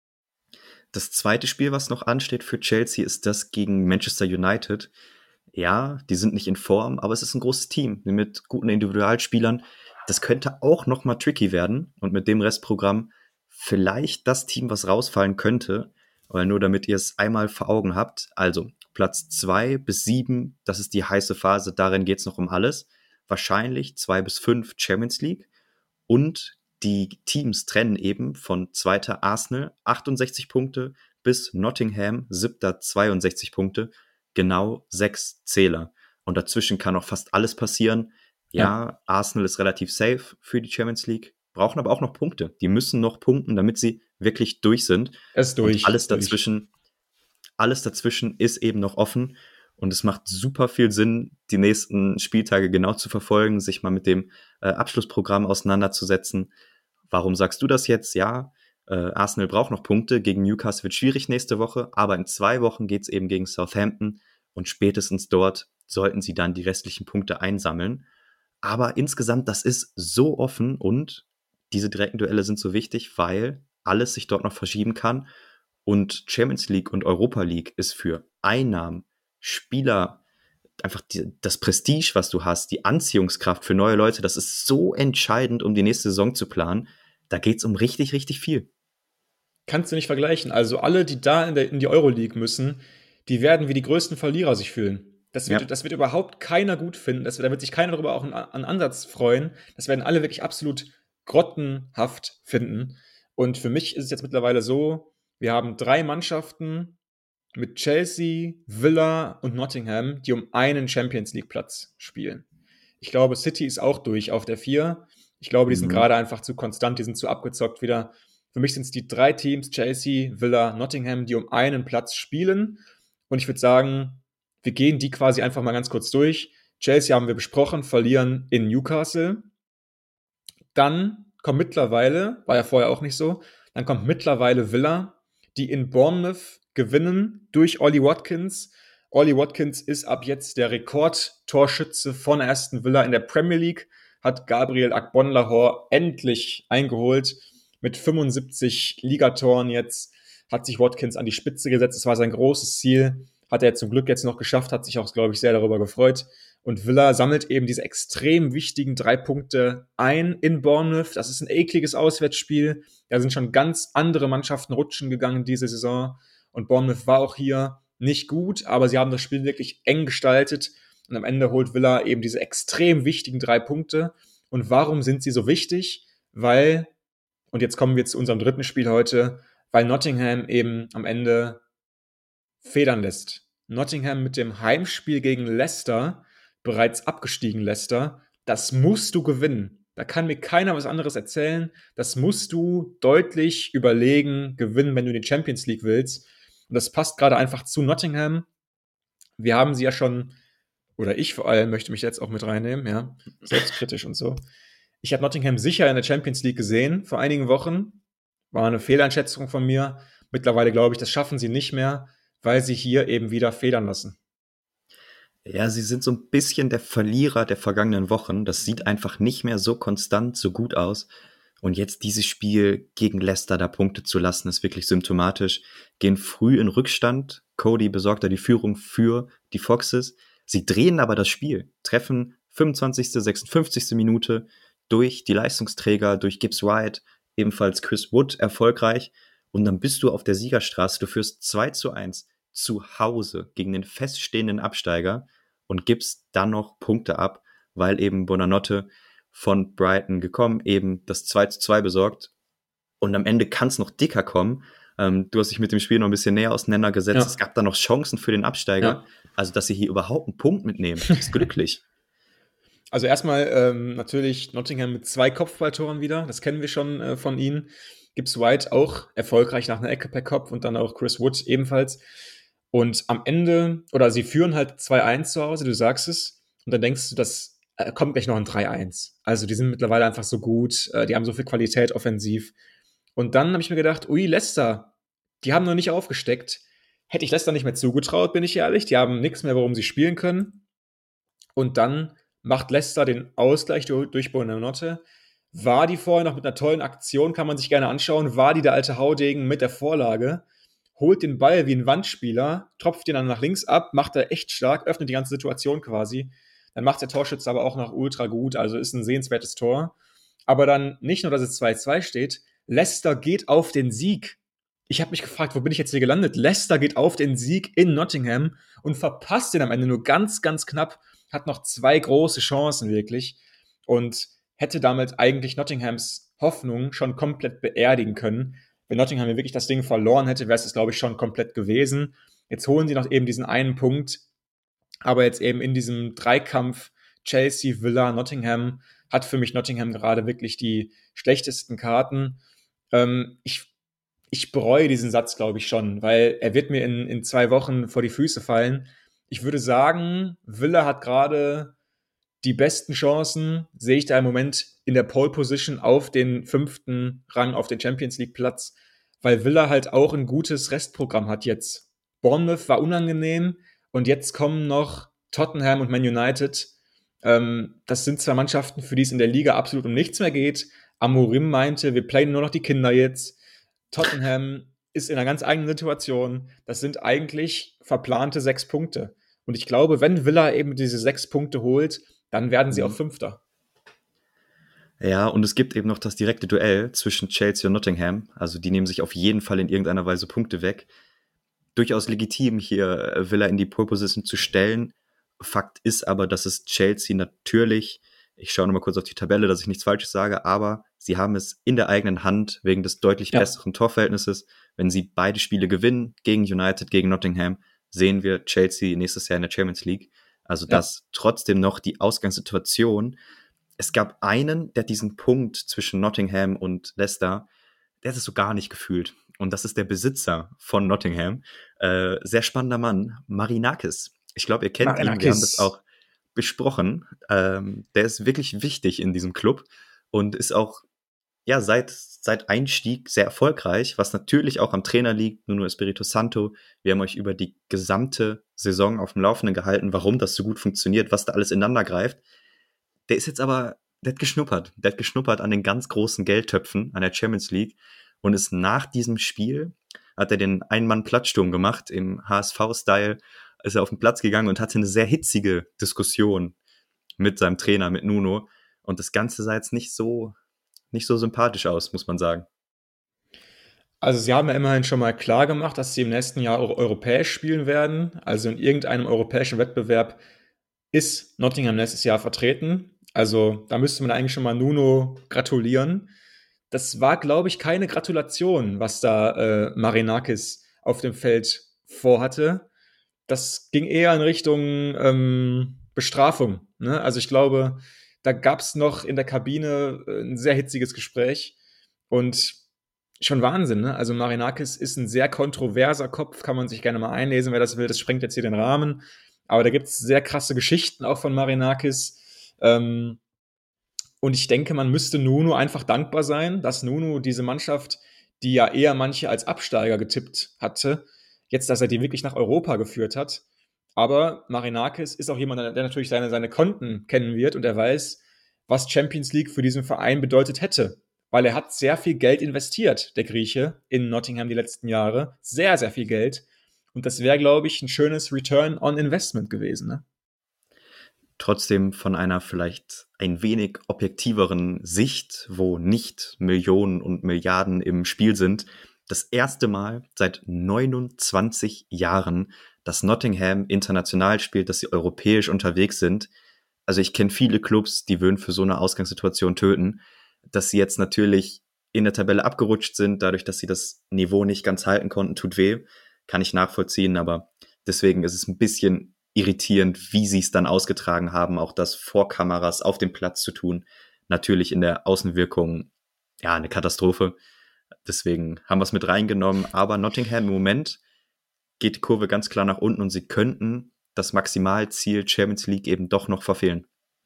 Das zweite Spiel, was noch ansteht für Chelsea, ist das gegen Manchester United. Ja, die sind nicht in Form, aber es ist ein großes Team mit guten Individualspielern. Das könnte auch noch mal tricky werden und mit dem Restprogramm vielleicht das Team, was rausfallen könnte, weil nur damit ihr es einmal vor Augen habt. Also Platz 2 bis 7, das ist die heiße Phase, darin geht es noch um alles. Wahrscheinlich 2 bis 5 Champions League und die Teams trennen eben von zweiter Arsenal 68 Punkte bis Nottingham siebter 62 Punkte, genau 6 Zähler. Und dazwischen kann auch fast alles passieren. Ja, Arsenal ist relativ safe für die Champions League, brauchen aber auch noch Punkte. Die müssen noch punkten, damit sie wirklich durch sind. Es ist Und durch. alles dazwischen ist eben noch offen. Und es macht super viel Sinn, die nächsten Spieltage genau zu verfolgen, sich mal mit dem Abschlussprogramm auseinanderzusetzen. Warum sagst du das jetzt? Ja, Arsenal braucht noch Punkte. Gegen Newcastle wird schwierig nächste Woche, aber in 2 Wochen geht es eben gegen Southampton und spätestens dort sollten sie dann die restlichen Punkte einsammeln. Aber insgesamt, das ist so offen und diese direkten Duelle sind so wichtig, weil alles sich dort noch verschieben kann. Und Champions League und Europa League ist für Einnahmen, Spieler, einfach das Prestige, was du hast, die Anziehungskraft für neue Leute, das ist so entscheidend, um die nächste Saison zu planen. Da geht es um richtig, richtig viel. Kannst du nicht vergleichen. Also alle, die da in die Euroleague müssen, die werden wie die größten Verlierer sich fühlen. Ja. Das wird überhaupt keiner gut finden. Da wird sich keiner darüber auch an Ansatz freuen. Das werden alle wirklich absolut grottenhaft finden. Und für mich ist es jetzt mittlerweile so, wir haben 3 Mannschaften mit Chelsea, Villa und Nottingham, die um einen Champions League Platz spielen. Ich glaube, City ist auch durch auf der 4. Ich glaube, die sind gerade einfach zu konstant, die sind zu abgezockt wieder. Für mich sind es die 3 Teams, Chelsea, Villa, Nottingham, die um einen Platz spielen. Und ich würde sagen, wir gehen die quasi einfach mal ganz kurz durch. Chelsea haben wir besprochen, verlieren in Newcastle. Dann kommt mittlerweile, war ja vorher auch nicht so, dann kommt mittlerweile Villa, die in Bournemouth gewinnen durch Ollie Watkins. Ollie Watkins ist ab jetzt der Rekordtorschütze von Aston Villa in der Premier League, hat Gabriel Agbonlahor endlich eingeholt. Mit 75 Ligatoren jetzt hat sich Watkins an die Spitze gesetzt. Das war sein großes Ziel. Hat er zum Glück jetzt noch geschafft, hat sich auch, glaube ich, sehr darüber gefreut. Und Villa sammelt eben diese extrem wichtigen 3 Punkte ein in Bournemouth. Das ist ein ekliges Auswärtsspiel. Da sind schon ganz andere Mannschaften rutschen gegangen diese Saison. Und Bournemouth war auch hier nicht gut, aber sie haben das Spiel wirklich eng gestaltet. Und am Ende holt Villa eben diese extrem wichtigen 3 Punkte. Und warum sind sie so wichtig? Weil, und jetzt kommen wir zu unserem dritten Spiel heute, weil Nottingham eben am Ende federn lässt. Nottingham mit dem Heimspiel gegen Leicester, bereits abgestiegen Leicester, das musst du gewinnen. Da kann mir keiner was anderes erzählen. Das musst du deutlich überlegen gewinnen, wenn du in die Champions League willst. Und das passt gerade einfach zu Nottingham. Wir haben sie ja schon, oder ich vor allem möchte mich jetzt auch mit reinnehmen, ja, selbstkritisch und so. Ich habe Nottingham sicher in der Champions League gesehen vor einigen Wochen. War eine Fehleinschätzung von mir. Mittlerweile glaube ich, das schaffen sie nicht mehr, weil sie hier eben wieder federn lassen. Ja, sie sind so ein bisschen der Verlierer der vergangenen Wochen. Das sieht einfach nicht mehr so konstant, so gut aus. Und jetzt dieses Spiel gegen Leicester da Punkte zu lassen, ist wirklich symptomatisch. Gehen früh in Rückstand. Cody besorgt da die Führung für die Foxes. Sie drehen aber das Spiel, treffen 25., 56. Minute durch die Leistungsträger, durch Gibbs White, ebenfalls Chris Wood erfolgreich. Und dann bist du auf der Siegerstraße. Du führst 2:1 zu Hause gegen den feststehenden Absteiger und gibst dann noch Punkte ab, weil eben Buonanotte von Brighton gekommen, eben das 2:2 besorgt. Und am Ende kann es noch dicker kommen. Du hast dich mit dem Spiel noch ein bisschen näher auseinandergesetzt. Ja. Es gab da noch Chancen für den Absteiger. Ja. Also, dass sie hier überhaupt einen Punkt mitnehmen, ist glücklich. Also erstmal natürlich Nottingham mit 2 Kopfballtoren wieder. Das kennen wir schon von ihnen. Gibbs White auch erfolgreich nach einer Ecke per Kopf und dann auch Chris Wood ebenfalls. Und am Ende, oder sie führen halt 2:1 zu Hause, du sagst es, und dann denkst du, das kommt gleich noch ein 3:1. Also die sind mittlerweile einfach so gut, die haben so viel Qualität offensiv. Und dann habe ich mir gedacht, ui, Leicester, die haben noch nicht aufgesteckt. Hätte ich Leicester nicht mehr zugetraut, bin ich ehrlich. Die haben nichts mehr, worum sie spielen können. Und dann macht Leicester den Ausgleich durch Buonanotte. War die vorher noch mit einer tollen Aktion, kann man sich gerne anschauen, war die der alte Haudegen mit der Vorlage, holt den Ball wie ein Wandspieler, tropft ihn dann nach links ab, macht er echt stark, öffnet die ganze Situation quasi. Dann macht der Torschütze aber auch noch ultra gut, also ist ein sehenswertes Tor. Aber dann nicht nur, dass es 2:2 steht, Leicester geht auf den Sieg. Ich habe mich gefragt, wo bin ich jetzt hier gelandet? Leicester geht auf den Sieg in Nottingham und verpasst den am Ende nur ganz, ganz knapp. Hat noch 2 große Chancen wirklich und hätte damit eigentlich Nottinghams Hoffnung schon komplett beerdigen können. Wenn Nottingham wirklich das Ding verloren hätte, wäre es, glaube ich, schon komplett gewesen. Jetzt holen sie noch eben diesen einen Punkt, aber jetzt eben in diesem Dreikampf Chelsea, Villa, Nottingham, hat für mich Nottingham gerade wirklich die schlechtesten Karten. Ich bereue diesen Satz, glaube ich, schon, weil er wird mir in 2 Wochen vor die Füße fallen. Ich würde sagen, Villa hat gerade die besten Chancen, sehe ich da im Moment in der Pole Position auf den 5. Rang, auf den Champions League Platz, weil Villa halt auch ein gutes Restprogramm hat jetzt. Bournemouth war unangenehm und jetzt kommen noch Tottenham und Man United. Das sind zwei Mannschaften, für die es in der Liga absolut um nichts mehr geht. Amorim meinte, wir playen nur noch die Kinder jetzt. Tottenham ist in einer ganz eigenen Situation. Das sind eigentlich verplante 6 Punkte. Und ich glaube, wenn Villa eben diese 6 Punkte holt, dann werden sie auch Fünfter. Ja, und es gibt eben noch das direkte Duell zwischen Chelsea und Nottingham. Also die nehmen sich auf jeden Fall in irgendeiner Weise Punkte weg. Durchaus legitim, hier Villa in die Pole Position zu stellen. Fakt ist aber, dass es Chelsea natürlich, ich schaue nochmal kurz auf die Tabelle, dass ich nichts Falsches sage, aber sie haben es in der eigenen Hand wegen des deutlich besseren Torverhältnisses. Wenn sie beide Spiele gewinnen, gegen United, gegen Nottingham, sehen wir Chelsea nächstes Jahr in der Champions League. Also das trotzdem noch die Ausgangssituation. Es gab einen, der diesen Punkt zwischen Nottingham und Leicester, der hat es so gar nicht gefühlt. Und das ist der Besitzer von Nottingham. Sehr spannender Mann, Marinakis. Ich glaube, ihr kennt ihn, wir haben das auch besprochen. Der ist wirklich wichtig in diesem Club und ist auch seit Einstieg sehr erfolgreich, was natürlich auch am Trainer liegt, Nuno Espirito Santo. Wir haben euch über die gesamte Saison auf dem Laufenden gehalten, warum das so gut funktioniert, was da alles ineinander greift. Der ist jetzt aber, der hat geschnuppert an den ganz großen Geldtöpfen, an der Champions League und ist nach diesem Spiel, hat er den Ein-Mann-Platzsturm gemacht, im HSV-Style, ist er auf den Platz gegangen und hatte eine sehr hitzige Diskussion mit seinem Trainer, mit Nuno. Und das Ganze sah jetzt nicht so sympathisch aus, muss man sagen. Also sie haben ja immerhin schon mal klar gemacht, dass sie im nächsten Jahr auch europäisch spielen werden. Also in irgendeinem europäischen Wettbewerb ist Nottingham nächstes Jahr vertreten. Also da müsste man eigentlich schon mal Nuno gratulieren. Das war, glaube ich, keine Gratulation, was da Marinakis auf dem Feld vorhatte. Das ging eher in Richtung Bestrafung. Ne? Also ich glaube, da gab es noch in der Kabine ein sehr hitziges Gespräch. Und schon Wahnsinn, ne? Also Marinakis ist ein sehr kontroverser Kopf, kann man sich gerne mal einlesen, wer das will. Das sprengt jetzt hier den Rahmen. Aber da gibt es sehr krasse Geschichten auch von Marinakis. Und ich denke, man müsste Nuno einfach dankbar sein, dass Nuno diese Mannschaft, die ja eher manche als Absteiger getippt hatte, jetzt, dass er die wirklich nach Europa geführt hat. Aber Marinakis ist auch jemand, der natürlich seine Konten kennen wird und er weiß, was Champions League für diesen Verein bedeutet hätte. Weil er hat sehr viel Geld investiert, der Grieche, in Nottingham die letzten Jahre. Sehr, sehr viel Geld. Und das wäre, glaube ich, ein schönes Return on Investment gewesen, ne? Trotzdem von einer vielleicht ein wenig objektiveren Sicht, wo nicht Millionen und Milliarden im Spiel sind, das erste Mal seit 29 Jahren, dass Nottingham international spielt, dass sie europäisch unterwegs sind. Also ich kenne viele Clubs, die würden für so eine Ausgangssituation töten. Dass sie jetzt natürlich in der Tabelle abgerutscht sind, dadurch, dass sie das Niveau nicht ganz halten konnten, tut weh. Kann ich nachvollziehen, aber deswegen ist es ein bisschen irritierend, wie sie es dann ausgetragen haben, auch das vor Kameras auf dem Platz zu tun. Natürlich in der Außenwirkung, ja, eine Katastrophe. Deswegen haben wir es mit reingenommen. Aber Nottingham im Moment geht die Kurve ganz klar nach unten und sie könnten das Maximalziel Champions League eben doch noch verfehlen.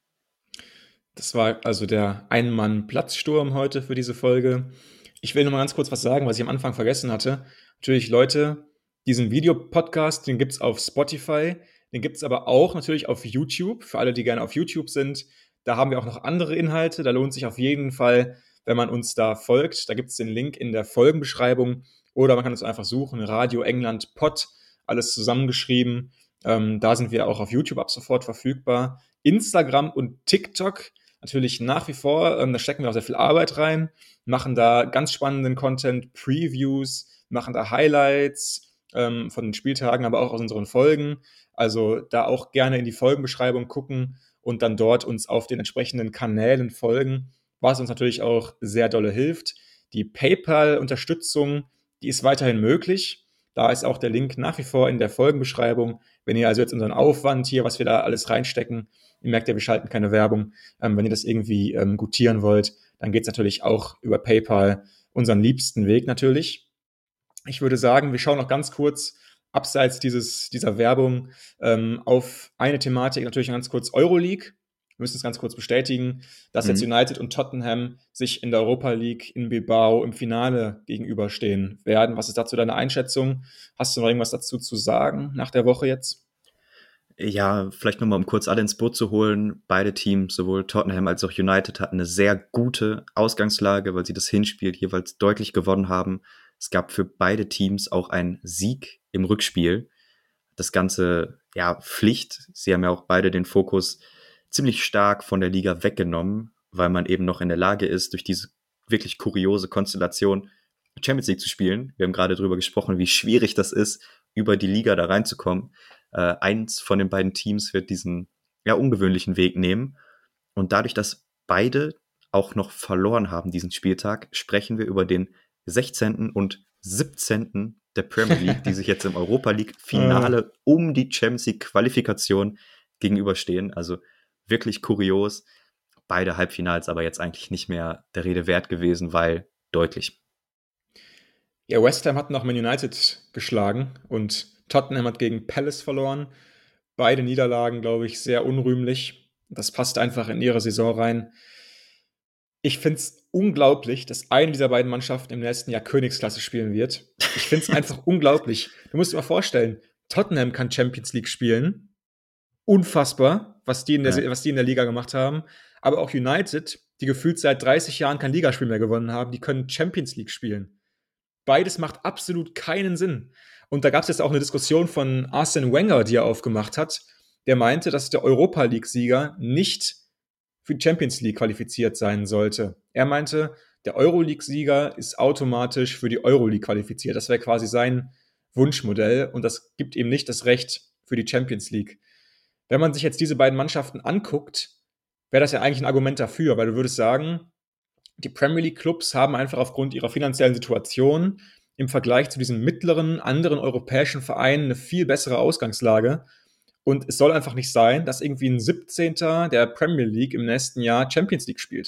Das war also der Ein-Mann-Platzsturm heute für diese Folge. Ich will noch mal ganz kurz was sagen, was ich am Anfang vergessen hatte. Natürlich, Leute, diesen Videopodcast, den gibt es auf Spotify, den gibt es aber auch natürlich auf YouTube, für alle, die gerne auf YouTube sind. Da haben wir auch noch andere Inhalte, da lohnt sich auf jeden Fall, wenn man uns da folgt. Da gibt es den Link in der Folgenbeschreibung oder man kann uns einfach suchen, Radio England Pod, alles zusammengeschrieben. Da sind wir auch auf YouTube ab sofort verfügbar. Instagram und TikTok natürlich nach wie vor, da stecken wir auch sehr viel Arbeit rein, machen da ganz spannenden Content, Previews, machen da Highlights von den Spieltagen, aber auch aus unseren Folgen. Also da auch gerne in die Folgenbeschreibung gucken und dann dort uns auf den entsprechenden Kanälen folgen, was uns natürlich auch sehr dolle hilft. Die PayPal-Unterstützung, die ist weiterhin möglich. Da ist auch der Link nach wie vor in der Folgenbeschreibung. Wenn ihr also jetzt unseren Aufwand hier, was wir da alles reinstecken, ihr merkt ja, wir schalten keine Werbung, wenn ihr das irgendwie gutieren wollt, dann geht es natürlich auch über PayPal, unseren liebsten Weg natürlich. Ich würde sagen, wir schauen noch ganz kurz abseits dieser Werbung auf eine Thematik, natürlich ganz kurz Euroleague. Wir müssen es ganz kurz bestätigen, dass jetzt United und Tottenham sich in der Europa League in Bilbao im Finale gegenüberstehen werden. Was ist dazu deine Einschätzung? Hast du noch irgendwas dazu zu sagen nach der Woche jetzt? Ja, vielleicht nochmal, um kurz alle ins Boot zu holen. Beide Teams, sowohl Tottenham als auch United, hatten eine sehr gute Ausgangslage, weil sie das Hinspiel jeweils deutlich gewonnen haben. Es gab für beide Teams auch einen Sieg im Rückspiel. Das Ganze, ja, Pflicht. Sie haben ja auch beide den Fokus ziemlich stark von der Liga weggenommen, weil man eben noch in der Lage ist, durch diese wirklich kuriose Konstellation Champions League zu spielen. Wir haben gerade darüber gesprochen, wie schwierig das ist, über die Liga da reinzukommen. Eins von den beiden Teams wird diesen ungewöhnlichen Weg nehmen. Und dadurch, dass beide auch noch verloren haben diesen Spieltag, sprechen wir über den 16. und 17. der Premier League, die sich jetzt im Europa League Finale um die Champions League Qualifikation gegenüberstehen. Also wirklich kurios. Beide Halbfinals aber jetzt eigentlich nicht mehr der Rede wert gewesen, weil deutlich. Ja, West Ham hat noch Man United geschlagen und Tottenham hat gegen Palace verloren. Beide Niederlagen, glaube ich, sehr unrühmlich. Das passt einfach in ihre Saison rein. Ich finde es unglaublich, dass eine dieser beiden Mannschaften im nächsten Jahr Königsklasse spielen wird. Ich finde es einfach unglaublich. Du musst dir mal vorstellen, Tottenham kann Champions League spielen. Unfassbar, was die in der Liga gemacht haben. Aber auch United, die gefühlt seit 30 Jahren kein Ligaspiel mehr gewonnen haben, die können Champions League spielen. Beides macht absolut keinen Sinn. Und da gab es jetzt auch eine Diskussion von Arsene Wenger, die er aufgemacht hat. Der meinte, dass der Europa League-Sieger nicht für die Champions League qualifiziert sein sollte. Er meinte, der Euroleague-Sieger ist automatisch für die Euroleague qualifiziert. Das wäre quasi sein Wunschmodell und das gibt ihm nicht das Recht für die Champions League. Wenn man sich jetzt diese beiden Mannschaften anguckt, wäre das ja eigentlich ein Argument dafür, weil du würdest sagen, die Premier League-Clubs haben einfach aufgrund ihrer finanziellen Situation im Vergleich zu diesen mittleren, anderen europäischen Vereinen eine viel bessere Ausgangslage. Und es soll einfach nicht sein, dass irgendwie ein 17. der Premier League im nächsten Jahr Champions League spielt.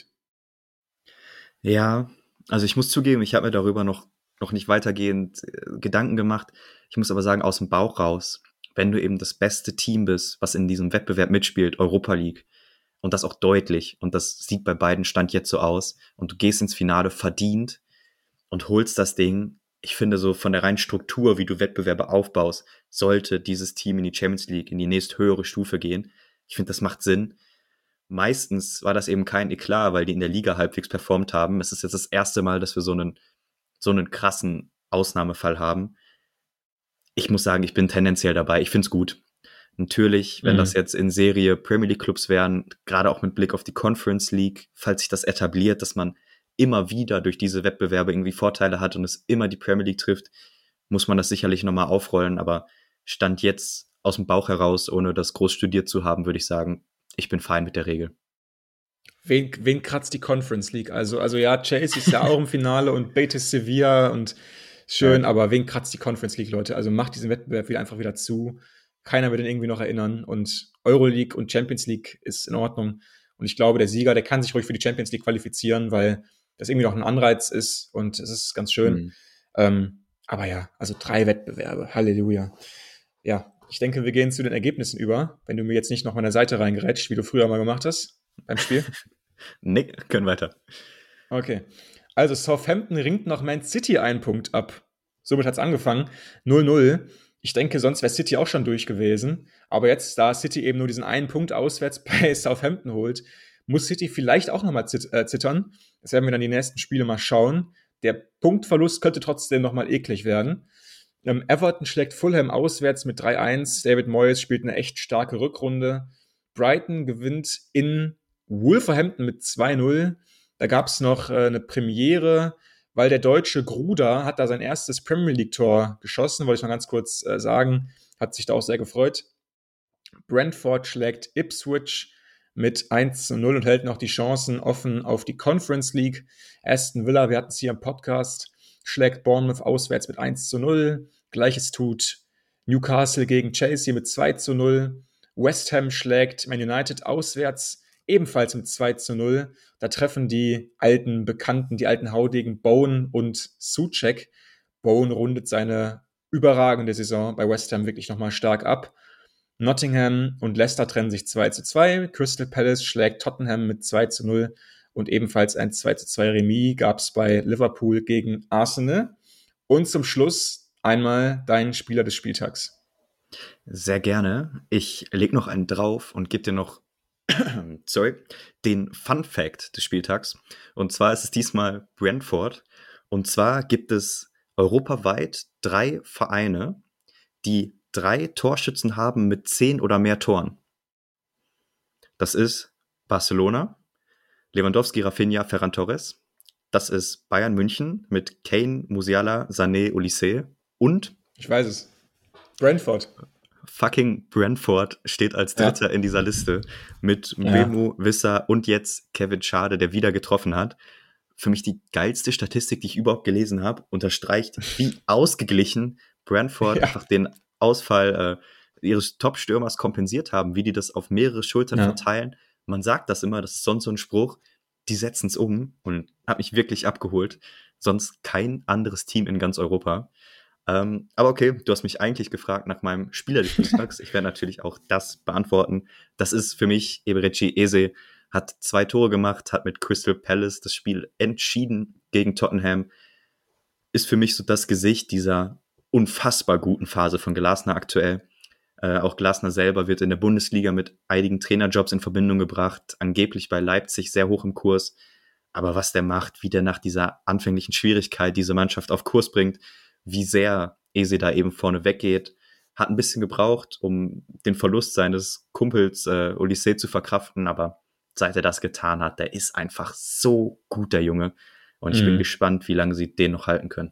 Ja, also ich muss zugeben, ich habe mir darüber noch nicht weitergehend Gedanken gemacht. Ich muss aber sagen, aus dem Bauch raus, wenn du eben das beste Team bist, was in diesem Wettbewerb mitspielt, Europa League, und das auch deutlich, und das sieht bei beiden Stand jetzt so aus, und du gehst ins Finale verdient und holst das Ding. Ich finde, so von der reinen Struktur, wie du Wettbewerbe aufbaust, sollte dieses Team in die Champions League, in die nächsthöhere Stufe gehen. Ich finde, das macht Sinn. Meistens war das eben kein Eklat, weil die in der Liga halbwegs performt haben. Es ist jetzt das erste Mal, dass wir so einen krassen Ausnahmefall haben. Ich muss sagen, ich bin tendenziell dabei. Ich finde es gut. Natürlich, wenn das jetzt in Serie Premier League Clubs wären, gerade auch mit Blick auf die Conference League, falls sich das etabliert, dass man immer wieder durch diese Wettbewerbe irgendwie Vorteile hat und es immer die Premier League trifft, muss man das sicherlich nochmal aufrollen. Aber Stand jetzt aus dem Bauch heraus, ohne das groß studiert zu haben, würde ich sagen, ich bin fein mit der Regel. Wen kratzt die Conference League? Also ja, Chelsea ist ja auch im Finale und Betis Sevilla und schön, aber wen kratzt die Conference League, Leute? Also macht diesen Wettbewerb einfach wieder zu. Keiner wird ihn irgendwie noch erinnern und Euroleague und Champions League ist in Ordnung. Und ich glaube, der Sieger, der kann sich ruhig für die Champions League qualifizieren, weil das irgendwie noch ein Anreiz ist und es ist ganz schön. Aber ja, also 3 Wettbewerbe, Halleluja. Ja, ich denke, wir gehen zu den Ergebnissen über, wenn du mir jetzt nicht noch meine Seite reingerätscht, wie du früher mal gemacht hast beim Spiel. Nee, können weiter. Okay, also Southampton ringt noch Man City einen Punkt ab. Somit hat es angefangen, 0-0. Ich denke, sonst wäre City auch schon durch gewesen. Aber jetzt, da City eben nur diesen einen Punkt auswärts bei Southampton holt, muss City vielleicht auch nochmal zittern. Das werden wir dann die nächsten Spiele mal schauen. Der Punktverlust könnte trotzdem nochmal eklig werden. Everton schlägt Fulham auswärts mit 3-1. David Moyes spielt eine echt starke Rückrunde. Brighton gewinnt in Wolverhampton mit 2-0. Da gab es noch eine Premiere, weil der deutsche Gruda hat da sein erstes Premier League-Tor geschossen, wollte ich mal ganz kurz sagen. Hat sich da auch sehr gefreut. Brentford schlägt Ipswich mit 1-0 und hält noch die Chancen offen auf die Conference League. Aston Villa, wir hatten es hier im Podcast, schlägt Bournemouth auswärts mit 1-0. Gleiches tut Newcastle gegen Chelsea mit 2-0. West Ham schlägt Man United auswärts ebenfalls mit 2-0. Da treffen die alten Bekannten, die alten Haudegen Bowen und Souček. Bowen rundet seine überragende Saison bei West Ham wirklich nochmal stark ab. Nottingham und Leicester trennen sich 2-2. Crystal Palace schlägt Tottenham mit 2-0. Und ebenfalls ein 2-2 Remis gab es bei Liverpool gegen Arsenal. Und zum Schluss einmal dein Spieler des Spieltags. Sehr gerne. Ich lege noch einen drauf und gebe dir noch den Fun Fact des Spieltags. Und zwar ist es diesmal Brentford. Und zwar gibt es europaweit 3 Vereine, die 3 Torschützen haben mit 10 oder mehr Toren. Das ist Barcelona, Lewandowski, Rafinha, Ferran Torres. Das ist Bayern München mit Kane, Musiala, Sané, Olise. Und ich weiß es. Brentford. Fucking Brentford steht als Dritter in dieser Liste mit Mbeumo, Wissa und jetzt Kevin Schade, der wieder getroffen hat. Für mich die geilste Statistik, die ich überhaupt gelesen habe, unterstreicht, wie ausgeglichen Brentford einfach den Ausfall ihres Top-Stürmers kompensiert haben, wie die das auf mehrere Schultern verteilen. Man sagt das immer, das ist sonst so ein Spruch, die setzen es um und hat mich wirklich abgeholt. Sonst kein anderes Team in ganz Europa. Aber okay, du hast mich eigentlich gefragt nach meinem Spieler des Spieltags. Ich werde natürlich auch das beantworten. Das ist für mich Eberechi Eze, hat 2 Tore gemacht, hat mit Crystal Palace das Spiel entschieden gegen Tottenham. Ist für mich so das Gesicht dieser unfassbar guten Phase von Glasner aktuell. Auch Glasner selber wird in der Bundesliga mit einigen Trainerjobs in Verbindung gebracht, angeblich bei Leipzig sehr hoch im Kurs. Aber was der macht, wie der nach dieser anfänglichen Schwierigkeit diese Mannschaft auf Kurs bringt, wie sehr Eze da eben vorne weggeht, hat ein bisschen gebraucht, um den Verlust seines Kumpels Olise zu verkraften, aber seit er das getan hat, der ist einfach so gut, der Junge. Und ich bin gespannt, wie lange sie den noch halten können.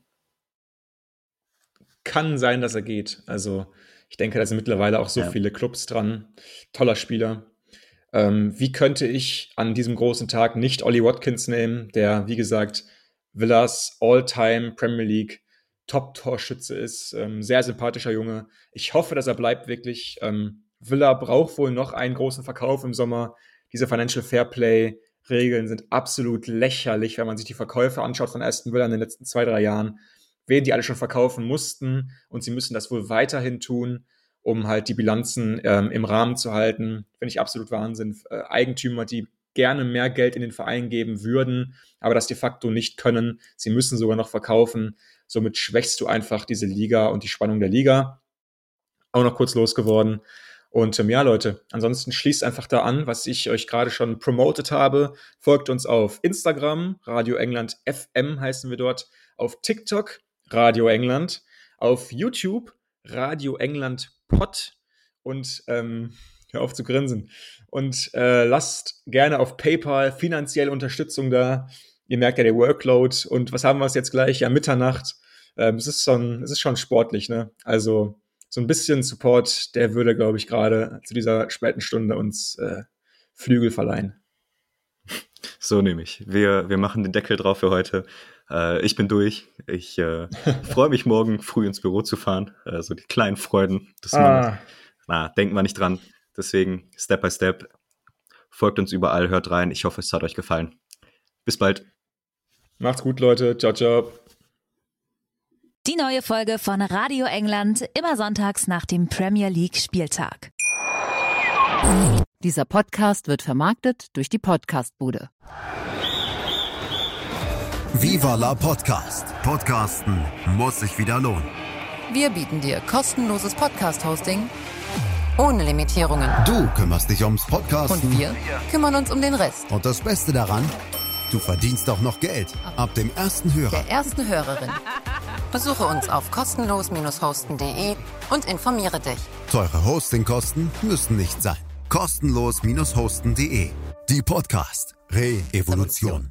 Kann sein, dass er geht. Also ich denke, da sind mittlerweile auch so viele Clubs dran. Toller Spieler. Wie könnte ich an diesem großen Tag nicht Ollie Watkins nehmen, der, wie gesagt, Villas All-Time Premier League Top-Torschütze ist. Sehr sympathischer Junge. Ich hoffe, dass er bleibt wirklich. Villa braucht wohl noch einen großen Verkauf im Sommer. Diese Financial Fairplay-Regeln sind absolut lächerlich, wenn man sich die Verkäufe anschaut von Aston Villa in den letzten 2-3 Jahren. Wen die alle schon verkaufen mussten. Und sie müssen das wohl weiterhin tun, um halt die Bilanzen im Rahmen zu halten. Finde ich absolut Wahnsinn. Eigentümer, die gerne mehr Geld in den Verein geben würden, aber das de facto nicht können. Sie müssen sogar noch verkaufen. Somit schwächst du einfach diese Liga und die Spannung der Liga. Auch noch kurz losgeworden. Und ja, Leute, ansonsten schließt einfach da an, was ich euch gerade schon promotet habe. Folgt uns auf Instagram, Radio England FM heißen wir dort. Auf TikTok, Radio England. Auf YouTube, Radio England Pod. Und hör auf zu grinsen. Und lasst gerne auf PayPal finanzielle Unterstützung da. Ihr merkt ja der Workload. Und was haben wir jetzt gleich? Ja, Mitternacht. Es ist schon sportlich, ne? Also so ein bisschen Support, der würde, glaube ich, gerade zu dieser späten Stunde uns Flügel verleihen. So nehme ich. Wir machen den Deckel drauf für heute. Ich bin durch. Ich freue mich, morgen früh ins Büro zu fahren. So die kleinen Freuden des Monats. Denkt man nicht dran. Deswegen Step by Step. Folgt uns überall, hört rein. Ich hoffe, es hat euch gefallen. Bis bald. Macht's gut, Leute. Ciao, ciao. Die neue Folge von Radio England, immer sonntags nach dem Premier League Spieltag. Dieser Podcast wird vermarktet durch die Podcastbude. Viva la Podcast. Podcasten muss sich wieder lohnen. Wir bieten dir kostenloses Podcast-Hosting ohne Limitierungen. Du kümmerst dich ums Podcasten. Und wir kümmern uns um den Rest. Und das Beste daran, du verdienst auch noch Geld. Ab dem ersten Hörer. Der ersten Hörerin. Besuche uns auf kostenlos-hosten.de und informiere dich. Teure Hostingkosten müssen nicht sein. Kostenlos-hosten.de. Die Podcast Re-Evolution.